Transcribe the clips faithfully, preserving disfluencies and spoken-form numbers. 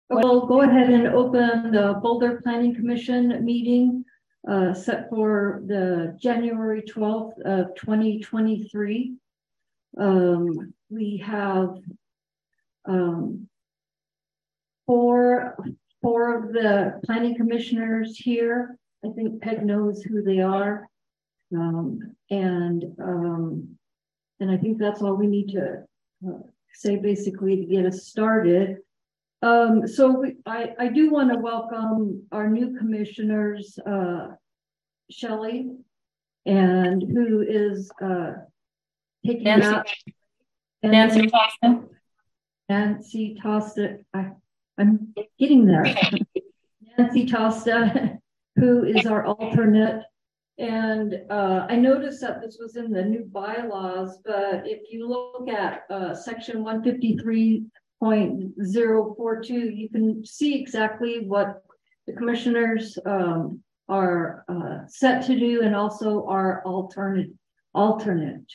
We'll go ahead and open the Boulder Planning Commission meeting uh, set for the January twelfth of twenty twenty-three. Um, we have um, four, four of the planning commissioners here. I think Peg knows who they are. Um, and, um, and I think that's all we need to uh, say basically to get us started. Um, so we, I, I do want to welcome our new commissioners, uh, Shelley, and who is uh, taking Nancy. that. And Nancy Tosta. Nancy Tosta. I, I'm getting there. Nancy Tosta, who is our alternate. And uh, I noticed that this was in the new bylaws, but if you look at uh, section one fifty-three point zero four two, you can see exactly what the commissioners um, are uh, set to do and also our alternate alternate.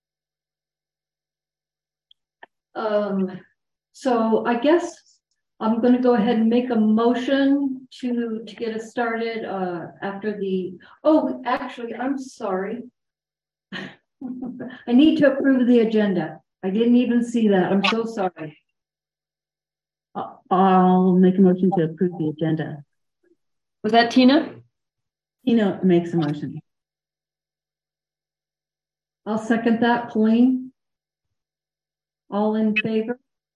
Um, so I guess I'm going to go ahead and make a motion to to get us started uh, after the, oh, actually, I'm sorry. I need to approve the agenda. I didn't even see that. I'm so sorry. I'll make a motion to approve the agenda. Was that Tina? Tina makes a motion. I'll second that. Colleen? All in favor?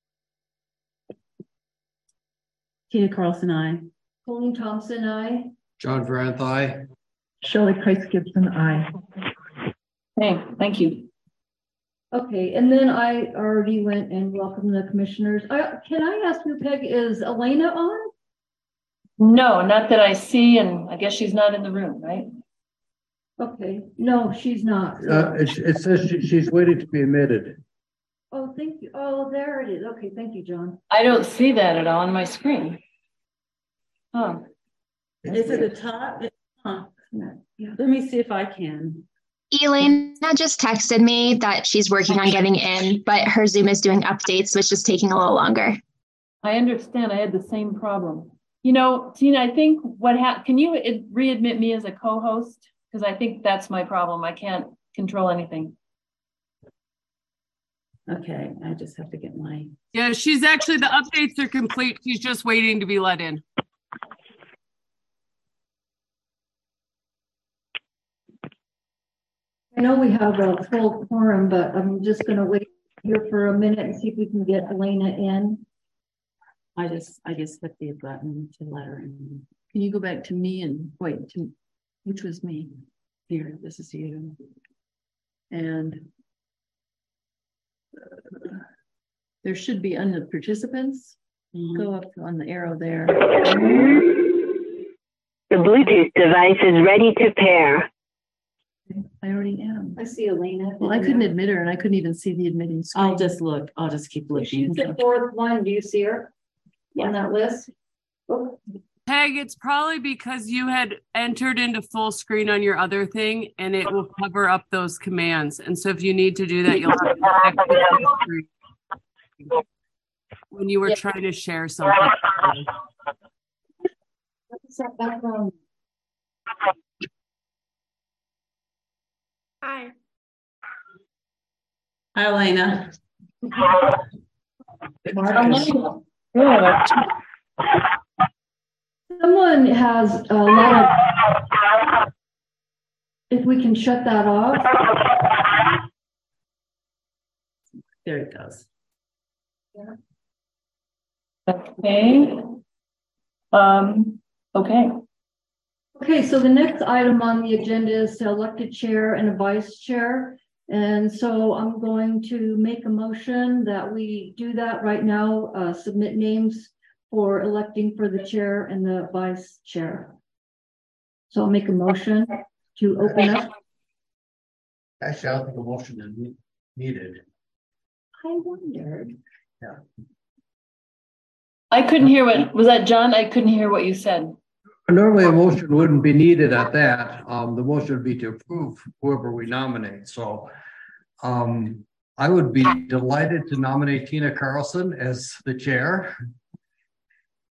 Tina Carlson, aye. Colleen Thompson, aye. John Varanth, aye. Shelley Price Gibson, aye. Hey, thank you. Okay, and then I already went and welcomed the commissioners. I, can I ask you, Peg, is Elena on? No, not that I see, and I guess she's not in the room, right? Okay, no, she's not. Uh, it, it says she, she's waiting to be admitted. Oh, thank you. Oh, there it is. Okay, thank you, John. I don't see that at all on my screen. Huh. Is it the top? Huh. Yeah. Let me see if I can. Elena just texted me that she's working on getting in, but her Zoom is doing updates, so it's just taking a little longer. I understand. I had the same problem. You know, Tina, I think what happened, can you readmit me as a co-host? Because I think that's my problem. I can't control anything. Okay, I just have to get my... Yeah, she's actually, the updates are complete. She's just waiting to be let in. I know we have a full quorum, but I'm just going to wait here for a minute and see if we can get Elena in. I just, I just hit the button to let her in. Can you go back to me and wait, to, which was me? Here, this is you. And uh, there should be under participants. Mm-hmm. Go up on the arrow there. The Bluetooth device is ready to pair. I already am. I see Elena. Well, I couldn't admit her, and I couldn't even see the admitting screen. I'll just look. I'll just keep looking. She's the fourth one. Do you see her on that list? Oh. Peg, it's probably because you had entered into full screen on your other thing, and it will cover up those commands. And so if you need to do that, you'll have to connect to the screen when you were yeah. trying to share something. What's that background? Hi. Hi, Elena. Someone has a lot of, if we can shut that off. There it goes. Yeah. Okay. Um, okay. Okay, so the next item on the agenda is to elect a chair and a vice chair. And so I'm going to make a motion that we do that right now, uh, submit names for electing for the chair and the vice chair. So I'll make a motion to open up. Actually, I don't think a motion is needed. I wondered. Yeah. I couldn't hear what, was that John? I couldn't hear what you said. Normally a motion wouldn't be needed at that. Um, the motion would be to approve whoever we nominate. So um, I would be delighted to nominate Tina Carlson as the chair.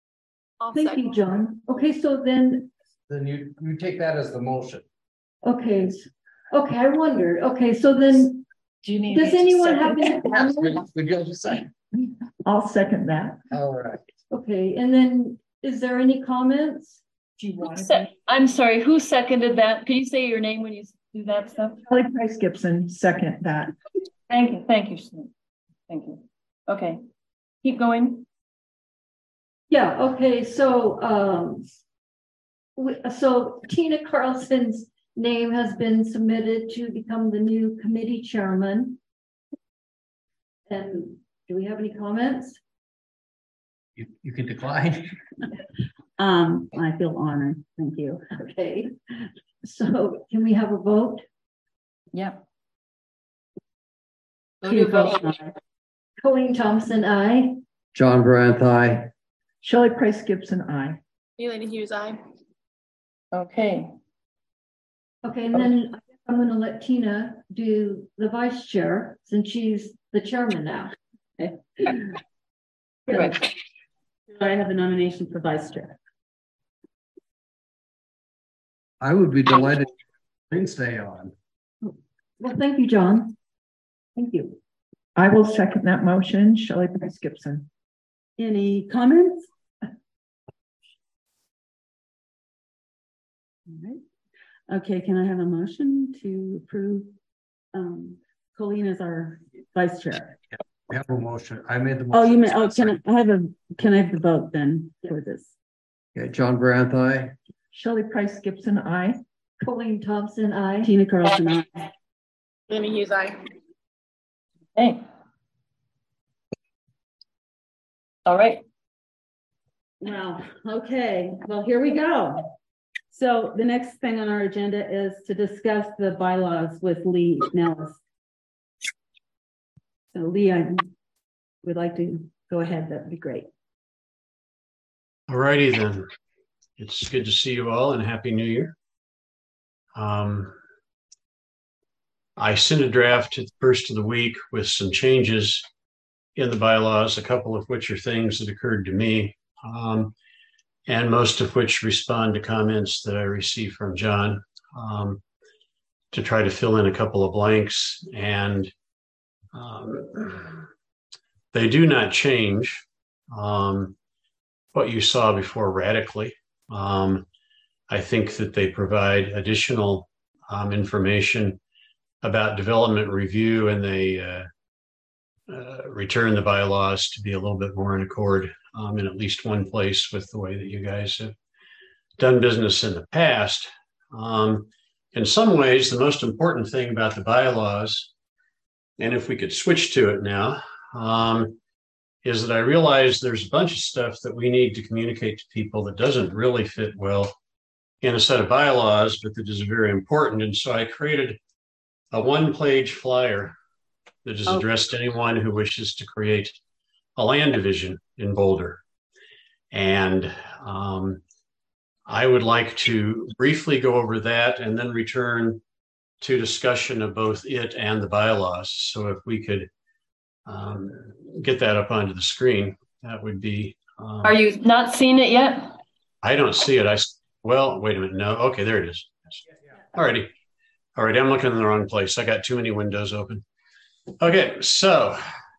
I'll Thank second. you, John. Okay, so then, Then you, you take that as the motion. okay, s- okay, I wondered, okay, so then, Do you need? does me to anyone have second any that? comments? Would you just say? I'll second that. All right. Okay, and then, is there any comments? Do you want to? Se- I'm sorry, who seconded that? Can you say your name when you do that stuff? Kelly Price Gibson, second that. Thank you, thank you, Sue. Thank you. Okay, keep going. Yeah, okay, so, um, we, so Tina Carlson's name has been submitted to become the new committee chairman. And do we have any comments? You, you can decline. Um, I feel honored. Thank you. Okay, so can we have a vote? Yep. Tina Carlson, aye. Colleen Thompson, aye. John Brandt, aye. Shelley Price Gibson, aye. Elena Hughes, aye. Okay, Okay, and then I guess I'm gonna let Tina do the vice chair since she's the chairman now. perfect. I have a nomination for vice chair. I would be delighted to stay on. Well, thank you, John. Thank you. I will second that motion. Shelley Price Gibson. Any comments? All right. Okay, can I have a motion to approve um, Colleen as our vice chair? We have a motion. I made the. Oh, motion. you may, oh, can I, I have a, can I have the vote then for this? Okay, John Brandt, aye. Shelley Price Gibson, aye. Colleen Thompson, aye. Tina Carlson, aye. Elena Hughes, aye. Hey. All right, Well, okay, well, here we go. So the next thing on our agenda is to discuss the bylaws with Lee Nellis. So Lee, I would like to go ahead. That'd be great. All righty then. It's good to see you all and Happy New Year. Um, I sent a draft at the first of the week with some changes in the bylaws, a couple of which are things that occurred to me, um, and most of which respond to comments that I received from John, um, to try to fill in a couple of blanks. And um, they do not change um, what you saw before radically. Um, I think that they provide additional um, information about development review, and they uh, uh, return the bylaws to be a little bit more in accord um, in at least one place with the way that you guys have done business in the past. Um, in some ways, the most important thing about the bylaws, and if we could switch to it now, um, is that I realize there's a bunch of stuff that we need to communicate to people that doesn't really fit well in a set of bylaws, but that is very important. And so I created a one-page flyer that is addressed to anyone who wishes to create a land division in Boulder. And um, I would like to briefly go over that and then return to discussion of both it and the bylaws. So if we could um, get that up onto the screen, that would be. Um, are you not seeing it yet? I don't see it. I, well, wait a minute. No, okay, there it is. All righty. All right, I'm looking in the wrong place. I got too many windows open. Okay, so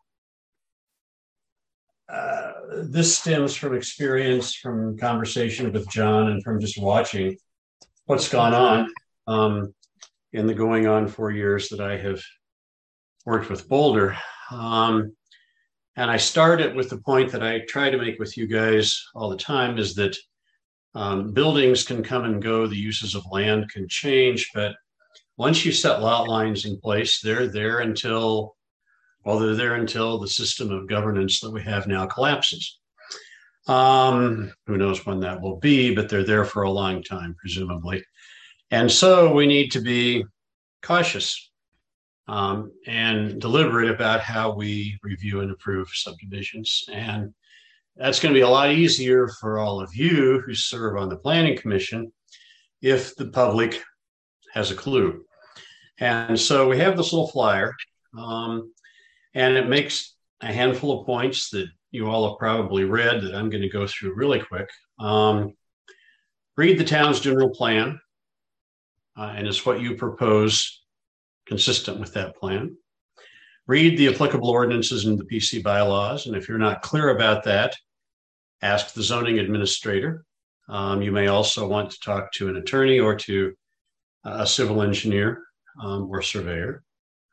uh, this stems from experience, from conversation with John, and from just watching what's gone on um, in the going on four years that I have worked with Boulder. Um, and I started with the point that I try to make with you guys all the time, is that um, buildings can come and go, the uses of land can change, but once you set lot lines in place, they're there until, well, they're there until the system of governance that we have now collapses. Um, who knows when that will be, but they're there for a long time, presumably. And so we need to be cautious um, and deliberate about how we review and approve subdivisions. And that's going to be a lot easier for all of you who serve on the Planning Commission if the public has a clue. And so we have this little flyer, um, and it makes a handful of points that you all have probably read that I'm going to go through really quick. Um, read the town's general plan, uh, and is what you propose consistent with that plan. Read the applicable ordinances and the P C bylaws, and if you're not clear about that, ask the zoning administrator. Um, you may also want to talk to an attorney or to a civil engineer um, or surveyor.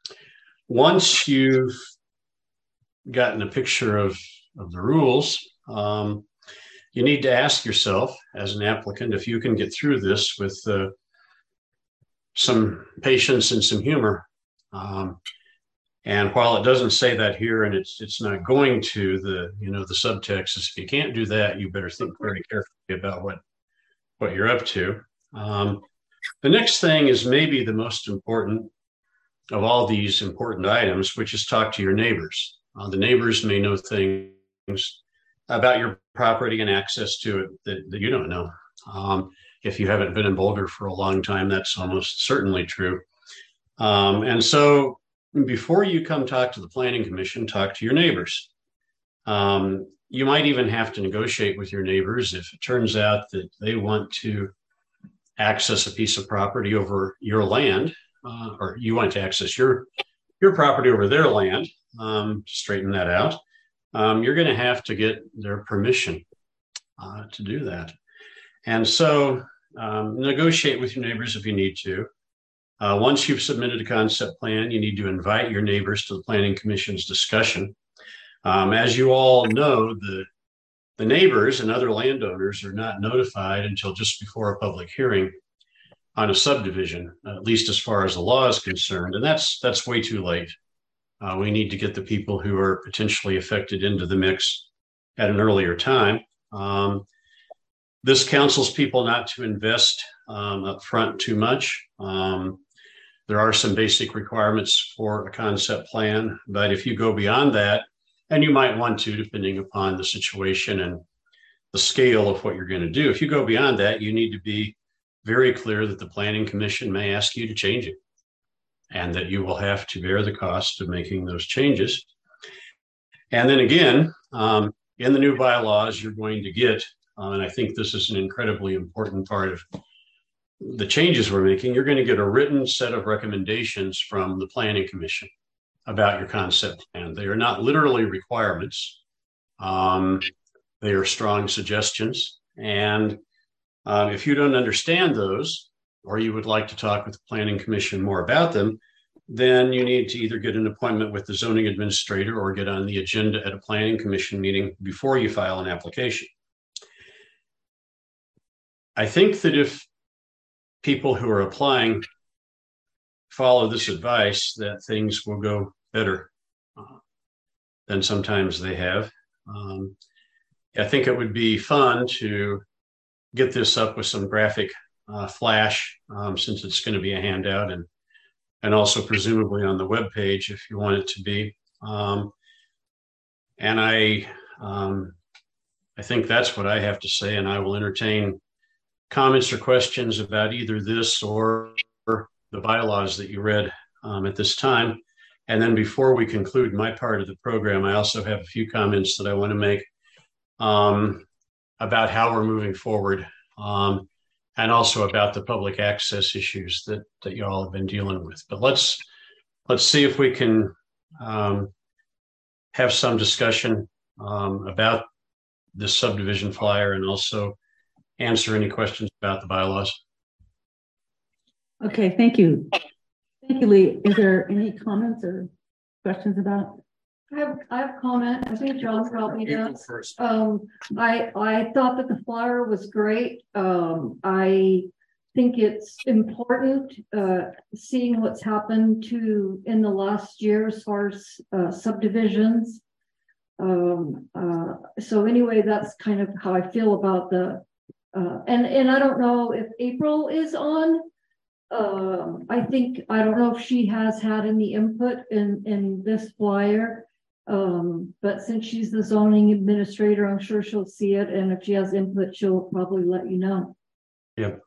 Once you've gotten a picture of, of the rules, um, you need to ask yourself as an applicant if you can get through this with uh, some patience and some humor. Um, and while it doesn't say that here, and it's it's not going to, the you know the subtext is if you can't do that, you better think very carefully about what what you're up to. Um, the next thing is maybe the most important of all these important items, which is talk to your neighbors. Uh, the neighbors may know things about your property and access to it that, that you don't know. Um, if you haven't been in Boulder for a long time, that's almost certainly true. Um, and so before you come talk to the Planning Commission, talk to your neighbors. Um, you might even have to negotiate with your neighbors if it turns out that they want to access a piece of property over your land, uh, or you want to access your, your property over their land, um, to straighten that out. Um, you're going to have to get their permission uh, to do that. And so um, negotiate with your neighbors if you need to. Uh, once you've submitted a concept plan, you need to invite your neighbors to the Planning Commission's discussion. Um, as you all know, the, the neighbors and other landowners are not notified until just before a public hearing on a subdivision, at least as far as the law is concerned. And that's, that's way too late. Uh, we need to get the people who are potentially affected into the mix at an earlier time. Um, this counsels people not to invest um, up front too much. Um, there are some basic requirements for a concept plan, but if you go beyond that, and you might want to, depending upon the situation and the scale of what you're going to do, if you go beyond that, you need to be very clear that the Planning Commission may ask you to change it, and that you will have to bear the cost of making those changes. And then again, um, in the new bylaws, you're going to get, uh, and I think this is an incredibly important part of the changes we're making, you're going to get a written set of recommendations from the Planning Commission about your concept plan. They are not literally requirements. Um, they are strong suggestions. And um, if you don't understand those, or you would like to talk with the Planning Commission more about them, then you need to either get an appointment with the zoning administrator or get on the agenda at a Planning Commission meeting before you file an application. I think that if people who are applying follow this advice, that things will go better uh, than sometimes they have. Um, I think it would be fun to get this up with some graphic Uh, flash, um, since it's going to be a handout, and and also presumably on the web page if you want it to be. Um, and I um, I think that's what I have to say, and I will entertain comments or questions about either this or the bylaws that you read um, at this time. And then before we conclude my part of the program, I also have a few comments that I want to make um, about how we're moving forward. Um, and also about the public access issues that, that you all have been dealing with. But let's let's see if we can um, have some discussion um, about this subdivision flyer and also answer any questions about the bylaws. Okay, thank you. Thank you, Lee. Is there any comments or questions about? I have, I have a comment. I think John probably does. Um, I, I thought that the flyer was great. Um, I think it's important, uh, seeing what's happened to in the last year as far as uh, subdivisions. Um, uh, so anyway, that's kind of how I feel about the, uh, and, and I don't know if April is on. Um, I think, I don't know if she has had any input in, in this flyer. Um, but since she's the zoning administrator, I'm sure she'll see it. And if she has input, she'll probably let you know. Yep.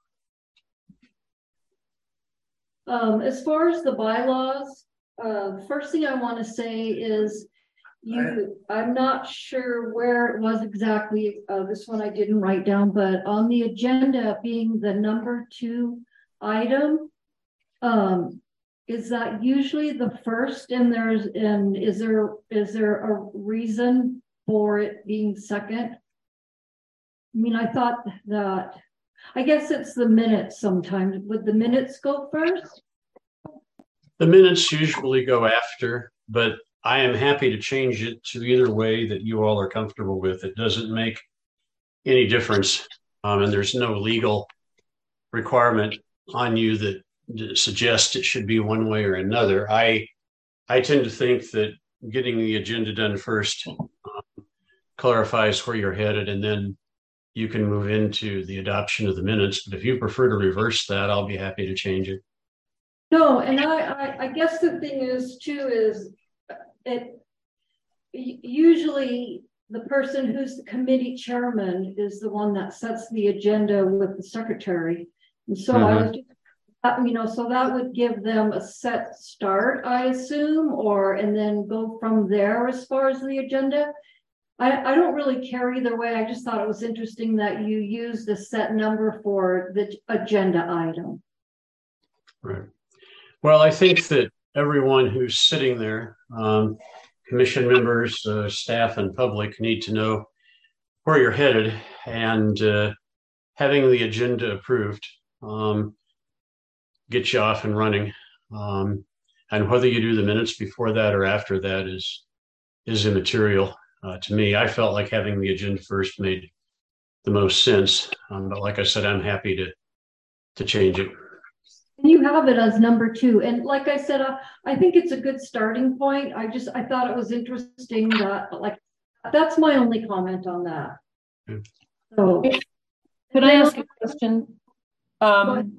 Um, as far as the bylaws, uh, the first thing I want to say is you, I'm not sure where it was exactly, uh, this one I didn't write down, but on the agenda being the number two item, um, is that usually the first, and there's, and is there, is there a reason for it being second? I mean, I thought that, I guess it's the minutes sometimes. Would the minutes go first? The minutes usually go after, but I am happy to change it to either way that you all are comfortable with. It doesn't make any difference. Um, and there's no legal requirement on you that, that suggests it should be one way or another. I, I tend to think that getting the agenda done first um, clarifies where you're headed, and then you can move into the adoption of the minutes. But if you prefer to reverse that, I'll be happy to change it. No, and I, I, I guess the thing is too is it usually the person who's the committee chairman is the one that sets the agenda with the secretary, and so mm-hmm. I was just, you know, so that would give them a set start, I assume, or and then go from there as far as the agenda. I, I don't really care either way. I just thought it was interesting that you used a set number for the agenda item. Right. Well, I think that everyone who's sitting there, um, commission members, uh, staff, and public need to know where you're headed, and uh, having the agenda approved um, gets you off and running. Um, and whether you do the minutes before that or after that is is immaterial uh, to me. I felt like having the agenda first made the most sense, um, but like I said, I'm happy to to change it. And you have it as number two. And like I said, uh, I think it's a good starting point. I just, I thought it was interesting that, like, that's my only comment on that. Okay. So, could I ask a question? Um,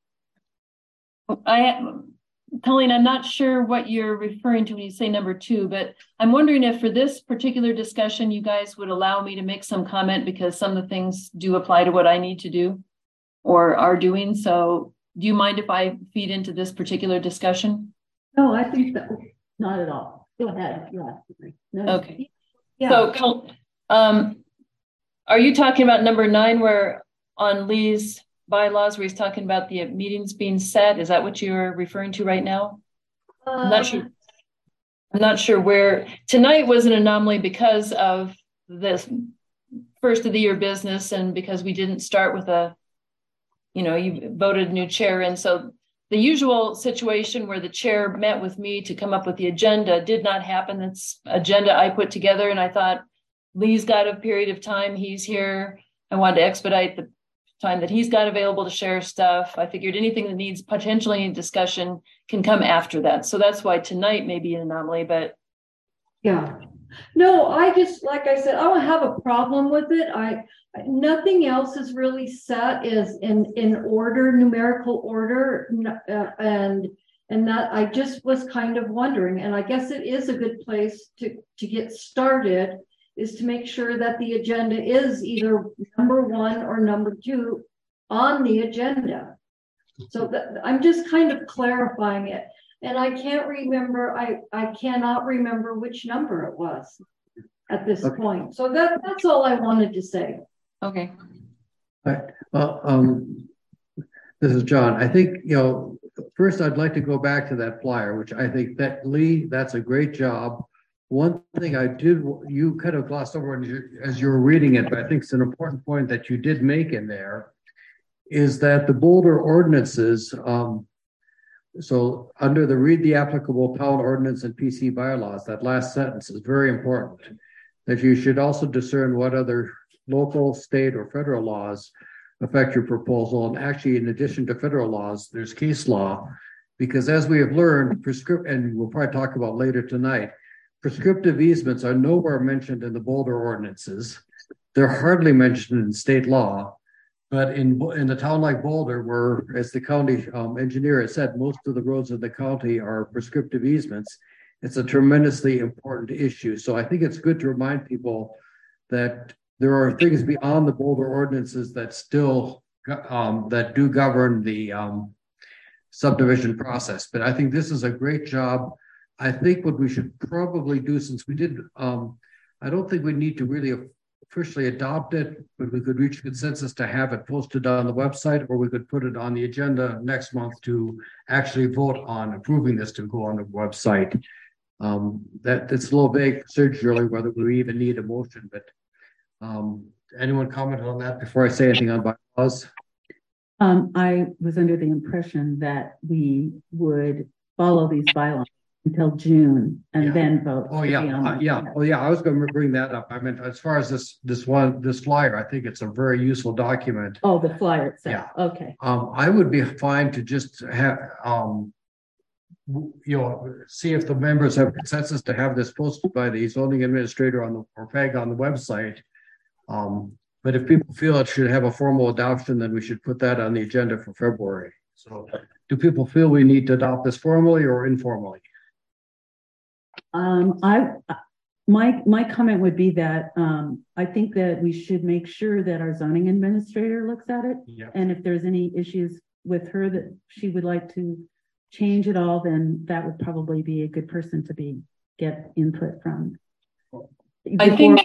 I, Colleen, I'm not sure what you're referring to when you say number two, but I'm wondering if for this particular discussion, you guys would allow me to make some comment, because some of the things do apply to what I need to do or are doing. So do you mind if I feed into this particular discussion? No, I think that not at all. Go ahead. Yeah. No. Okay. Yeah. So, um, are you talking about number nine, where on Lee's bylaws, where he's talking about the meetings being set? Is that what you're referring to right now? Uh, I'm not sure. I'm not sure where. Tonight was an anomaly because of this first of the year business, and because we didn't start with a, you know, you voted a new chair. And so the usual situation where the chair met with me to come up with the agenda did not happen. That's agenda I put together. And I thought, Lee's got a period of time. He's here. I wanted to expedite the time that he's got available to share stuff. I figured anything that needs potentially any discussion can come after that. So that's why tonight may be an anomaly, but. Yeah. No, I just, like I said, I don't have a problem with it. I, nothing else is really set is in, in order, numerical order. Uh, and, and that I just was kind of wondering, and I guess it is a good place to, to get started, is to make sure that the agenda is either number one or number two on the agenda. So that, I'm just kind of clarifying it. And I can't remember, I, I cannot remember which number it was at this okay. point. So that, that's all I wanted to say. Okay. All right. Well, um, this is John. I think, you know, first I'd like to go back to that flyer, which I think that Lee, that's a great job. One thing I did, you kind of glossed over as you were reading it, but I think it's an important point that you did make in there, is that the Boulder ordinances, um, so under the read the applicable town ordinance and P C bylaws, that last sentence is very important, that you should also discern what other local, state, or federal laws affect your proposal. And actually, in addition to federal laws, there's case law, because as we have learned, prescript, and we'll probably talk about later tonight, prescriptive easements are nowhere mentioned in the Boulder ordinances. They're hardly mentioned in state law. But in, in a town like Boulder, where, as the county um, engineer has said, most of the roads in the county are prescriptive easements, it's a tremendously important issue. So I think it's good to remind people that there are things beyond the Boulder ordinances that still, um, that do govern the um, subdivision process. But I think this is a great job I think what we should probably do, since we did, um, I don't think we need to really officially adopt it, but we could reach consensus to have it posted on the website, or we could put it on the agenda next month to actually vote on approving this to go on the website. Um, that it's a little vague procedurally whether we even need a motion, but um, anyone comment on that before I say anything on bylaws? Um, I was under the impression that we would follow these bylaws until June and Yeah. then vote. Oh to yeah, be on uh, the- yeah, oh yeah. I was going to bring that up. I mean, as far as this this one this flyer, I think it's a very useful document. Oh, the flyer itself. Okay. Um, I would be fine to just have um, w- you know, see if the members have consensus to have this posted by the zoning administrator on the or PEG on the website. Um, but if people feel it should have a formal adoption, then we should put that on the agenda for February. So, do people feel we need to adopt this formally or informally? Um, I, my, my comment would be that, um, I think that we should make sure that our zoning administrator looks at it. Yeah. And if there's any issues with her that she would like to change it all, then that would probably be a good person to be, get input from. I think.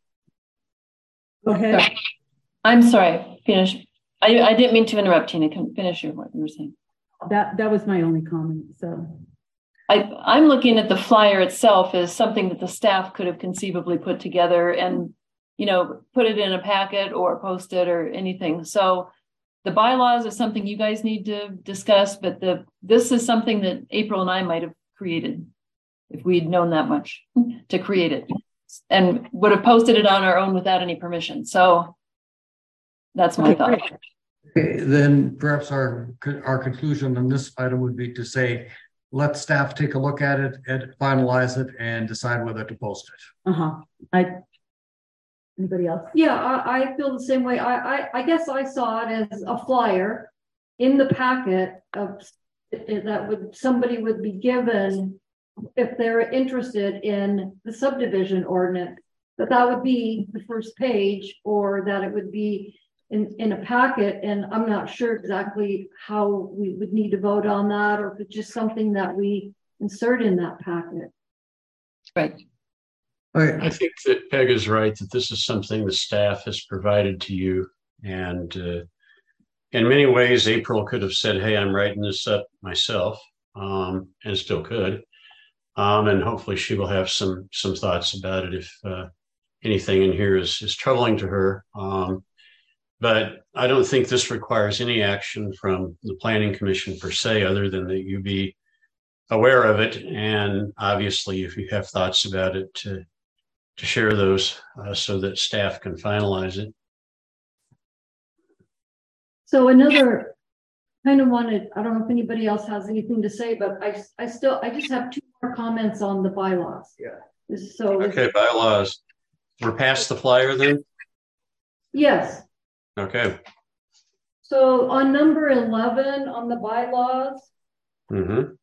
Go ahead. Sorry. I'm sorry, finish. I, I didn't mean to interrupt, Tina. Can finish your, what you were saying. That, that was my only comment, so. I, I'm looking at the flyer itself as something that the staff could have conceivably put together and, you know, put it in a packet or post it or anything. So the bylaws is something you guys need to discuss, but the this is something that April and I might have created if we'd known that much to create it, and would have posted it on our own without any permission. So that's my Okay, thought. great. Okay, then perhaps our our conclusion on this item would be to say, let staff take a look at it and finalize it and decide whether to post it. Uh-huh. I, anybody else? Yeah, I, I feel the same way. I, I, I guess I saw it as a flyer in the packet of that would somebody would be given if they're interested in the subdivision ordinance, that that would be the first page, or that it would be in, in a packet. And I'm not sure exactly how we would need to vote on that, or if it's just something that we insert in that packet. Right. Okay. I think that Peg is right, that this is something the staff has provided to you. And uh, in many ways, April could have said, hey, I'm writing this up myself, um, and still could. Um, and hopefully she will have some some thoughts about it if uh, anything in here is, is troubling to her. Um, but I don't think this requires any action from the Planning Commission per se, other than that you be aware of it. And obviously, if you have thoughts about it, to, to share those uh, so that staff can finalize it. So another kind of wanted, I don't know if anybody else has anything to say, but I, I still, I just have two more comments on the bylaws. Yeah. So. Okay, bylaws. We're past the flyer then? Yes. Okay. So on number eleven on the bylaws, Mm-hmm.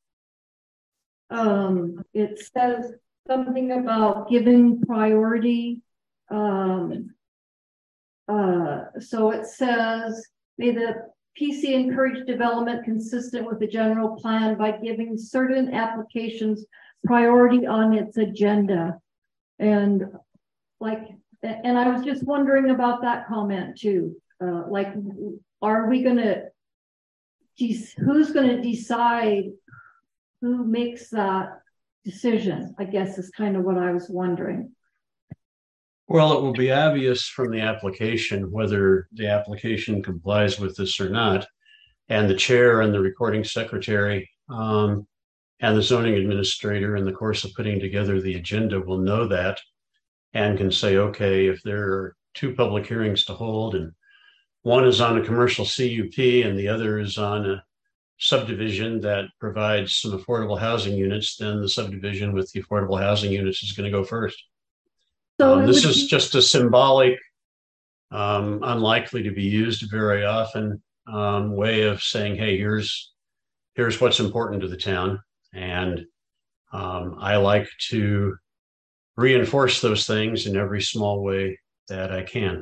um, it says something about giving priority. Um, uh, so it says, may the P C encourage development consistent with the general plan by giving certain applications priority on its agenda. And like, and I was just wondering about that comment too. Uh, like, are we gonna, who's gonna decide who makes that decision? I guess is kind of what I was wondering. Well, it will be obvious from the application whether the application complies with this or not. And the chair and the recording secretary um, and the zoning administrator in the course of putting together the agenda will know that and can say, okay, if there are two public hearings to hold and one is on a commercial C U P and the other is on a subdivision that provides some affordable housing units, then the subdivision with the affordable housing units is going to go first. So um, this is be- just a symbolic, um, unlikely to be used very often um, way of saying, hey, here's here's what's important to the town. And um, I like to reinforce those things in every small way that I can.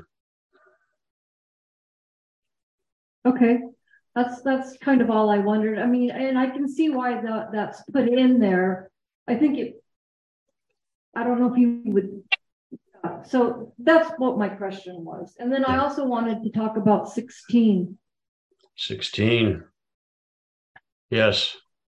Okay, that's that's kind of all I wondered. I mean, and I can see why the, that's put in there I think it, I don't know if you would, uh, so that's what my question was. And then I also wanted to talk about sixteen. sixteen. Yes.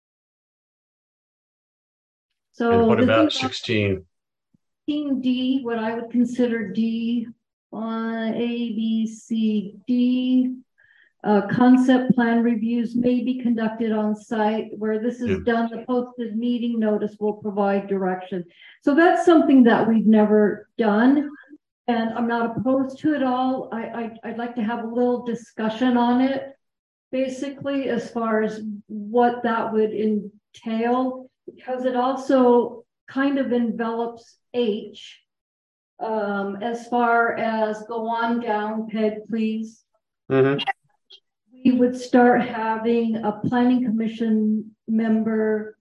So and what the about thing sixteen? sixteen D, what I would consider D on A, B, C, D. Uh, concept plan reviews may be conducted on site. Where this is Yeah. done, the posted meeting notice will provide direction. So that's something that we've never done. And I'm not opposed to it all. I, I, I'd like to have a little discussion on it, basically, as far as what that would entail, because it also kind of envelops H. Um, as far as go on down, Peg, please. Mm-hmm. We would start having a planning commission member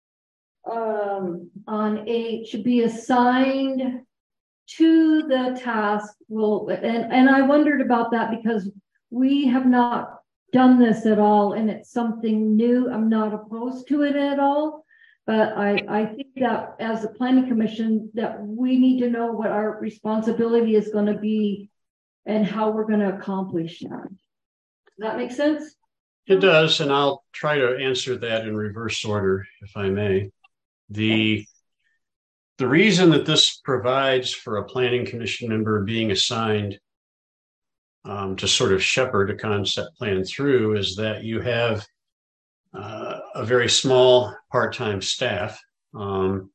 um, on H be assigned to the task. Will and, and I wondered about that because we have not done this at all, and it's something new. I'm not opposed to it at all, but I, I think that as a planning commission that we need to know what our responsibility is going to be and how we're going to accomplish that. Does that make sense? It does, and I'll try to answer that in reverse order, if I may. The, the reason that this provides for a planning commission member being assigned um, to sort of shepherd a concept plan through is that you have uh, a very small part-time staff, um,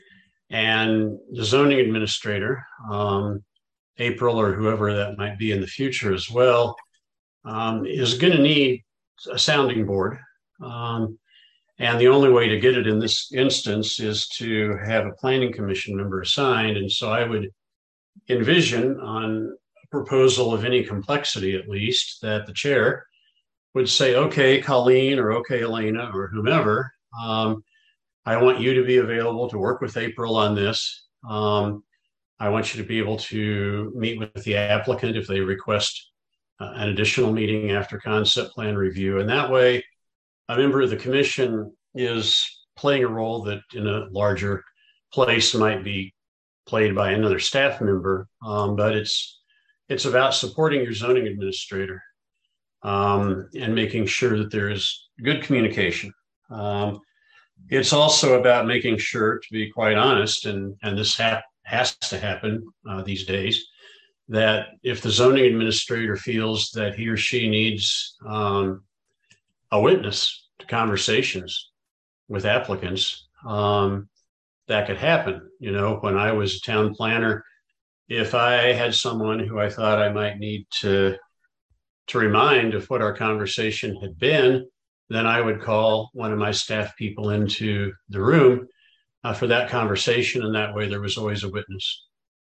and the zoning administrator, um, April or whoever that might be in the future as well, Um, is going to need a sounding board. Um, and the only way to get it in this instance is to have a planning commission member assigned. And so I would envision on a proposal of any complexity, at least, that the chair would say, okay, Colleen, or okay, Elena, or whomever, um, I want you to be available to work with April on this. Um, I want you to be able to meet with the applicant if they request Uh, an additional meeting after concept plan review. And that way, a member of the commission is playing a role that in a larger place might be played by another staff member. Um, but it's it's about supporting your zoning administrator um, and making sure that there is good communication. Um, it's also about making sure, to be quite honest, and, and this ha- has to happen uh, these days, that if the zoning administrator feels that he or she needs um, a witness to conversations with applicants, um, that could happen. You know, when I was a town planner, if I had someone who I thought I might need to, to remind of what our conversation had been, then I would call one of my staff people into the room uh, for that conversation. And that way there was always a witness.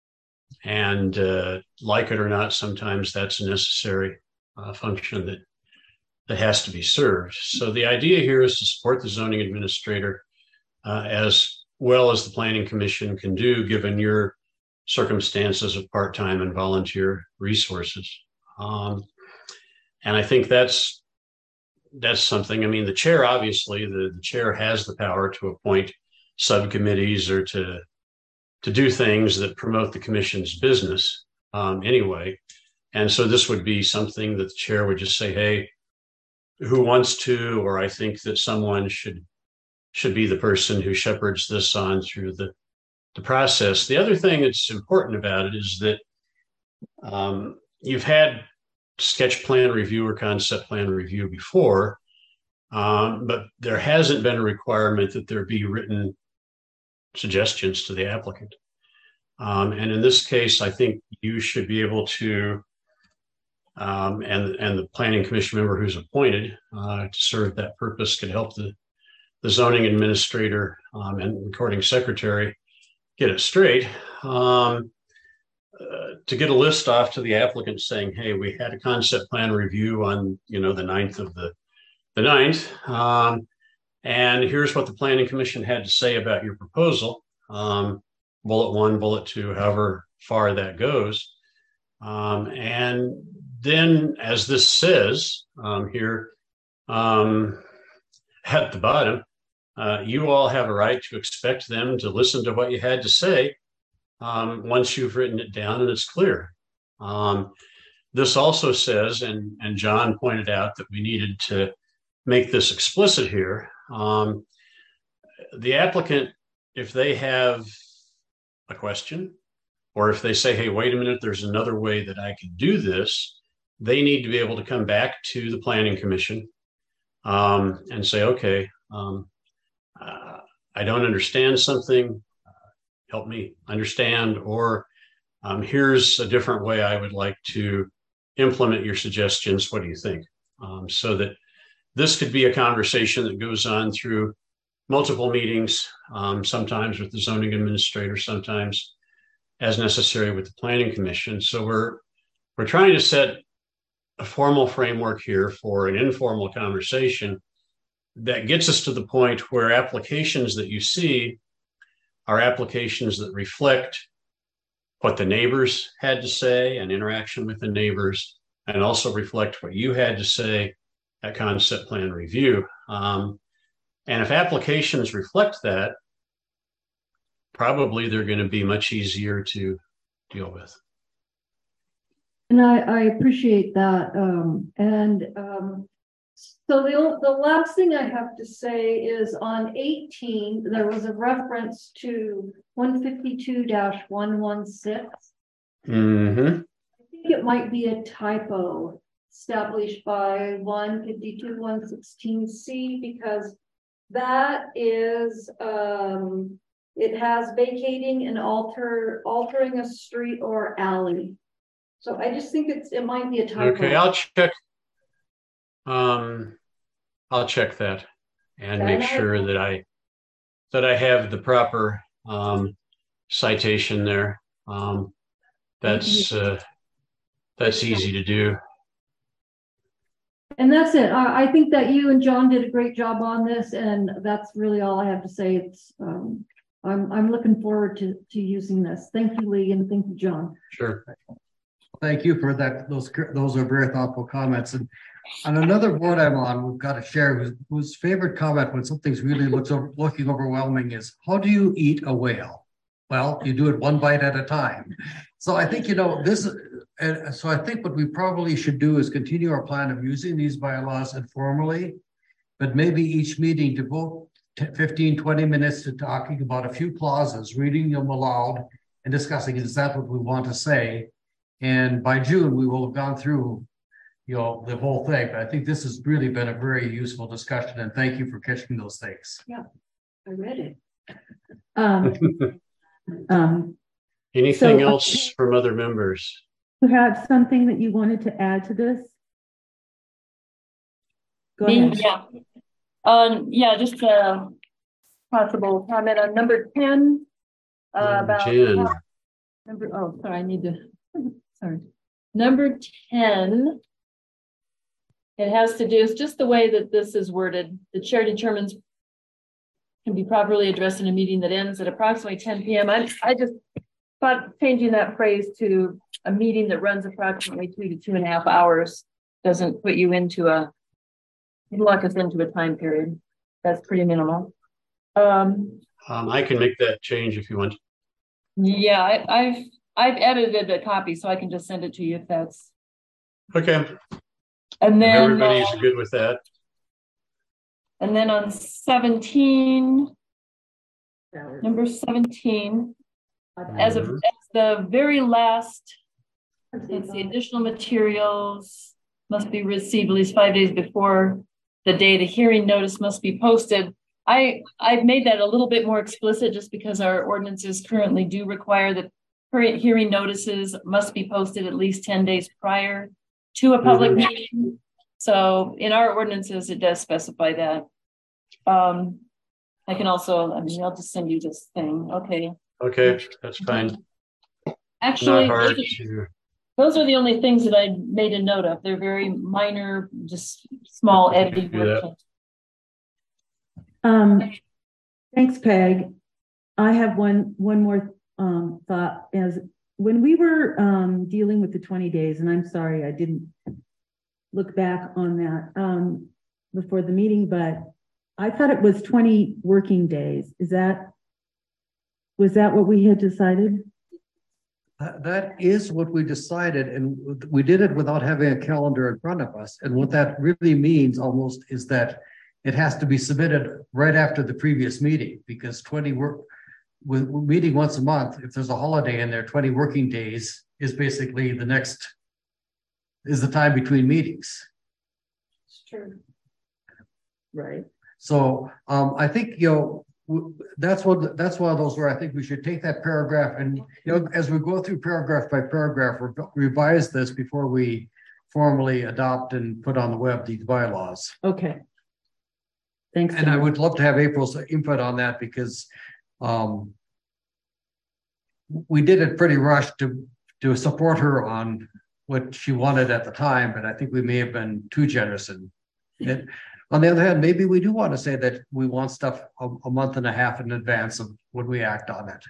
And uh, like it or not, sometimes that's a necessary uh, function that that has to be served. So the idea here is to support the zoning administrator uh, as well as the planning commission can do, given your circumstances of part-time and volunteer resources. Um, and I think that's that's something. I mean, the chair, obviously, the, the chair has the power to appoint subcommittees or to to do things that promote the commission's business um, anyway. And so this would be something that the chair would just say, hey, who wants to, or I think that someone should should be the person who shepherds this on through the, the process. The other thing that's important about it is that um, you've had sketch plan review or concept plan review before, um, but there hasn't been a requirement that there be written suggestions to the applicant. Um, and in this case, I think you should be able to, um, and, and the planning commission member who's appointed uh, to serve that purpose could help the, the zoning administrator um, and recording secretary get it straight, um, uh, to get a list off to the applicant saying, hey, we had a concept plan review on, you know, the ninth of the, the ninth. Um, And here's what the planning commission had to say about your proposal. Um, bullet one, bullet two, however far that goes. Um, and then, as this says um, here um, at the bottom, uh, you all have a right to expect them to listen to what you had to say um, once you've written it down and it's clear. Um, this also says, and, and John pointed out that we needed to make this explicit here. Um, the applicant, if they have a question, or if they say, hey, wait a minute, there's another way that I can do this, they need to be able to come back to the Planning Commission um, and say, okay, um, uh, I don't understand something, uh, help me understand, or um, here's a different way I would like to implement your suggestions. What do you think? Um, so that this could be a conversation that goes on through multiple meetings, um, sometimes with the zoning administrator, sometimes as necessary with the Planning Commission. So we're we're trying to set a formal framework here for an informal conversation that gets us to the point where applications that you see are applications that reflect what the neighbors had to say and interaction with the neighbors, and also reflect what you had to say at concept plan review. Um, and if applications reflect that, probably they're going to be much easier to deal with. And I, I appreciate that. Um, and um, so the, the last thing I have to say is on eighteen, there was a reference to one fifty-two dash one sixteen. Mm-hmm. I think it might be a typo established by one fifty-two one sixteen C, because that is, um, it has vacating and alter, altering a street or alley. So I just think it's, it might be a typo. Okay, I'll check. Um, I'll check that and make sure that I that I have the proper um, citation there. Um, that's uh, that's easy to do. And that's it. I, I think that you and John did a great job on this, and that's really all I have to say. It's um, I'm I'm looking forward to to using this. Thank you, Lee, and thank you, John. Sure. Thank you for that. Those those are very thoughtful comments. And on another board I'm on, we've got to share whose, whose favorite comment when something's really looks over, looking overwhelming is, how do you eat a whale? Well, you do it one bite at a time. So I think, you know, this, and so I think what we probably should do is continue our plan of using these bylaws informally, but maybe each meeting devote fifteen, twenty minutes to talking about a few clauses, reading them aloud and discussing, is that what we want to say? And by June, we will have gone through, you know, the whole thing. But I think this has really been a very useful discussion, and thank you for catching those things. Yeah, I read it. Um, um, Anything so, else from other members? You have something that you wanted to add to this? Go Me, ahead. yeah. Um, yeah, just a possible comment on number ten. Uh, about ten. number. Oh, sorry, I need to. Sorry. Number ten. It has to do with just the way that this is worded. The chair determines can be properly addressed in a meeting that ends at approximately ten P M I I just thought changing that phrase to a meeting that runs approximately two to two and a half hours doesn't put you into a lock us into a time period. That's pretty minimal. Um, um, I can make that change if you want. Yeah, I, I've I've edited a copy, so I can just send it to you if that's okay. And then everybody's uh, good with that. And then on seventeen, number seventeen, as of as the very last, let's see, additional materials must be received at least five days before the day the hearing notice must be posted. I, I've made that a little bit more explicit just because our ordinances currently do require that hearing notices must be posted at least ten days prior to a public mm-hmm. meeting. So in our ordinances, it does specify that. Um, I can also, I mean, I'll just send you this thing. Okay. Okay, that's fine. Actually, Not hard those, to... are, those are the only things that I made a note of. They're very minor, just small editing work. Um, thanks, Peg. I have one one more um, thought. As when we were um, dealing with the twenty days, and I'm sorry I didn't look back on that um, before the meeting, but I thought it was twenty working days. Is that, was that what we had decided? That, that is what we decided, and we did it without having a calendar in front of us. And what that really means almost is that it has to be submitted right after the previous meeting, because twenty work, with meeting once a month, if there's a holiday in there, twenty working days is basically the next, is the time between meetings. It's true. Right. So um, I think, you know, that's what, that's one of those where I think we should take that paragraph and, you know, as we go through paragraph by paragraph, re revise this before we formally adopt and put on the web these bylaws. Okay. Thanks. And John. I would love to have April's input on that, because um, we did it pretty rushed to, to support her on what she wanted at the time, but I think we may have been too generous. And it, on the other hand, maybe we do want to say that we want stuff a, a month and a half in advance of when we act on it.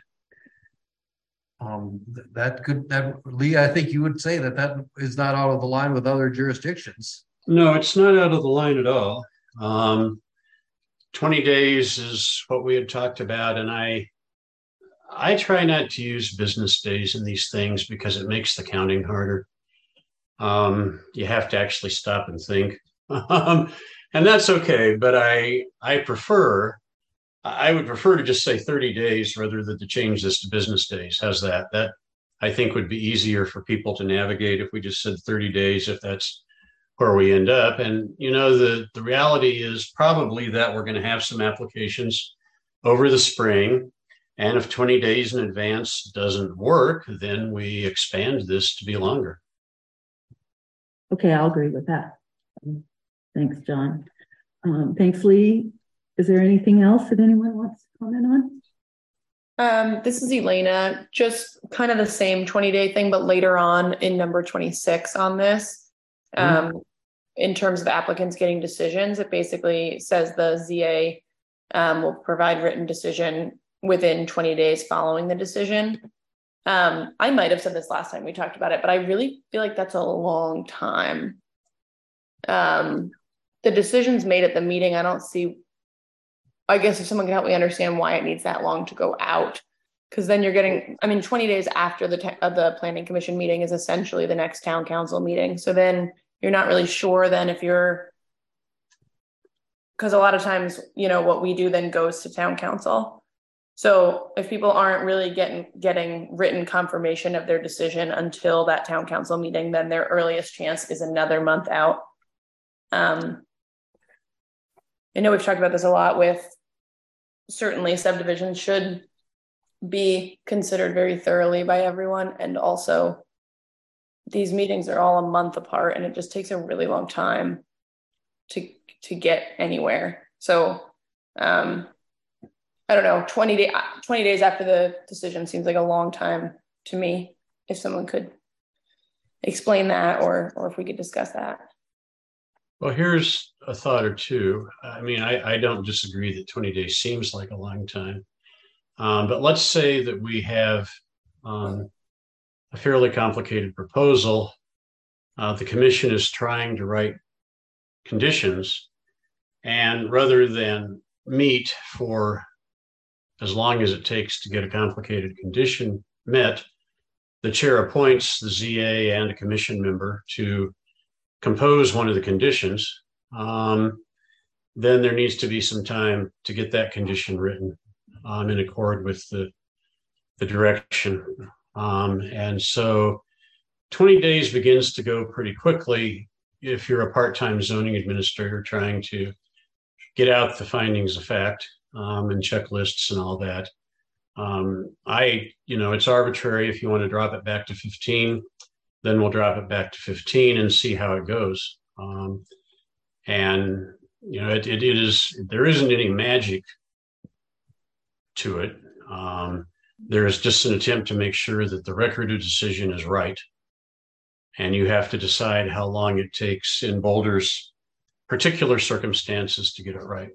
Um, that could, that Lee, I think you would say that that is not out of the line with other jurisdictions. No, it's not out of the line at all. Um, twenty days is what we had talked about, and I, I try not to use business days in these things because it makes the counting harder. Um, you have to actually stop and think. Um, and that's okay, but I I prefer, I would prefer to just say thirty days rather than to change this to business days. How's that? That I think would be easier for people to navigate if we just said thirty days, if that's where we end up. And, you know, the, the reality is probably that we're going to have some applications over the spring. And if twenty days in advance doesn't work, then we expand this to be longer. Okay, I'll agree with that. Thanks, John. Um, thanks, Lee. Is there anything else that anyone wants to comment on? Um, this is Elena, just kind of the same twenty day thing, but later on in number twenty-six on this, um, mm-hmm. in terms of applicants getting decisions, it basically says the Z A um, will provide written decision within twenty days following the decision. Um, I might have said this last time we talked about it, but I really feel like that's a long time. Um, the decisions made at the meeting, I don't see, I guess if someone can help me understand why it needs that long to go out, because then you're getting, I mean, twenty days after the, uh, the planning commission meeting is essentially the next town council meeting. So then you're not really sure then if you're, because a lot of times, you know, what we do then goes to town council. So if people aren't really getting getting written confirmation of their decision until that town council meeting, then their earliest chance is another month out. Um, I know we've talked about this a lot with, certainly subdivisions should be considered very thoroughly by everyone. And also these meetings are all a month apart and it just takes a really long time to, to get anywhere. So, um, I don't know, twenty, day, twenty days after the decision seems like a long time to me. If someone could explain that, or or if we could discuss that. Well, here's a thought or two. I mean, I, I don't disagree that twenty days seems like a long time. Um, but let's say that we have um, a fairly complicated proposal. Uh, the commission is trying to write conditions, and rather than meet for as long as it takes to get a complicated condition met, the chair appoints the Z A and a commission member to compose one of the conditions. Um, then there needs to be some time to get that condition written um, in accord with the, the direction. Um, and so twenty days begins to go pretty quickly if you're a part-time zoning administrator trying to get out the findings of fact. Um, and checklists and all that. Um, I, you know, it's arbitrary. If you want to drop it back to fifteen, then we'll drop it back to fifteen and see how it goes. Um, and, you know, it, it, it is, there isn't any magic to it. Um, there is just an attempt to make sure that the record of decision is right. And you have to decide how long it takes in Boulder's particular circumstances to get it right.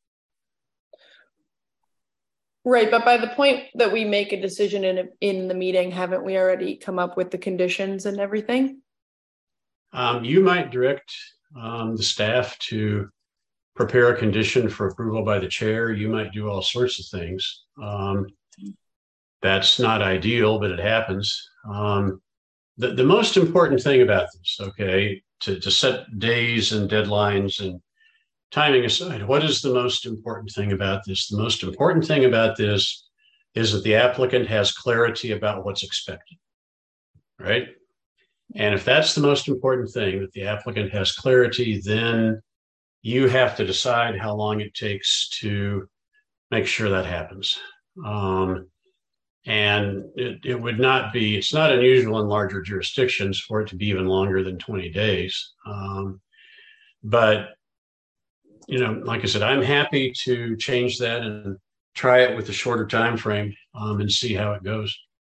Right, but by the point that we make a decision in a, in the meeting, haven't we already come up with the conditions and everything? Um, you might direct um, the staff to prepare a condition for approval by the chair. You might do all sorts of things. Um, that's not ideal, but it happens. Um, the, the most important thing about this, okay, to, to set days and deadlines and timing aside, what is the most important thing about this? The most important thing about this is that the applicant has clarity about what's expected, right? And if that's the most important thing, that the applicant has clarity, then you have to decide how long it takes to make sure that happens. Um, and it, it would not be, it's not unusual in larger jurisdictions for it to be even longer than twenty days. Um, but, you know, like I said, I'm happy to change that and try it with a shorter time frame um, and see how it goes.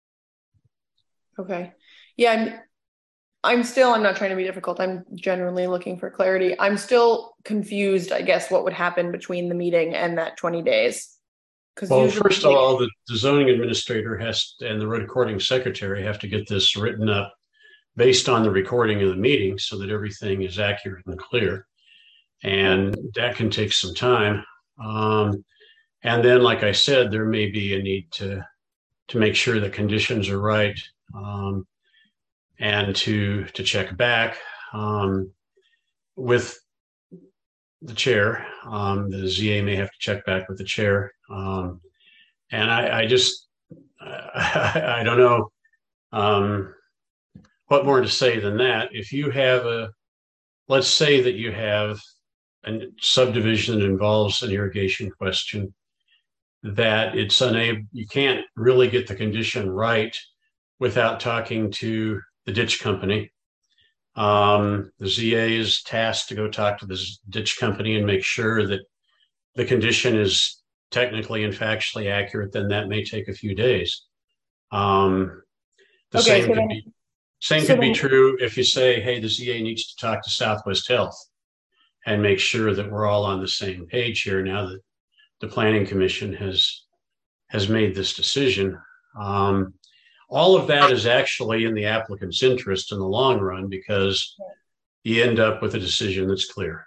Okay. Yeah, I'm, I'm still, I'm not trying to be difficult. I'm generally looking for clarity. I'm still confused, I guess, what would happen between the meeting and that twenty days. Well, first of all, the, the zoning administrator has and the recording secretary have to get this written up based on the recording of the meeting so that everything is accurate and clear. And that can take some time. Um, and then, like I said, there may be a need to to make sure that conditions are right. Um, and to to check back um, with the chair. Um, the Z A may have to check back with the chair. Um, and I, I just, I, I don't know um, what more to say than that. If you have a, let's say that you have a subdivision that involves an irrigation question, that it's unable, you can't really get the condition right without talking to the ditch company. Um, the Z A is tasked to go talk to the ditch company and make sure that the condition is technically and factually accurate. Then that may take a few days. Um, the okay, same so could then, be same so could then, be true if you say, hey, the Z A needs to talk to Southwest Health and make sure that we're all on the same page here now that the Planning Commission has has made this decision. Um, all of that is actually in the applicant's interest in the long run because you end up with a decision that's clear.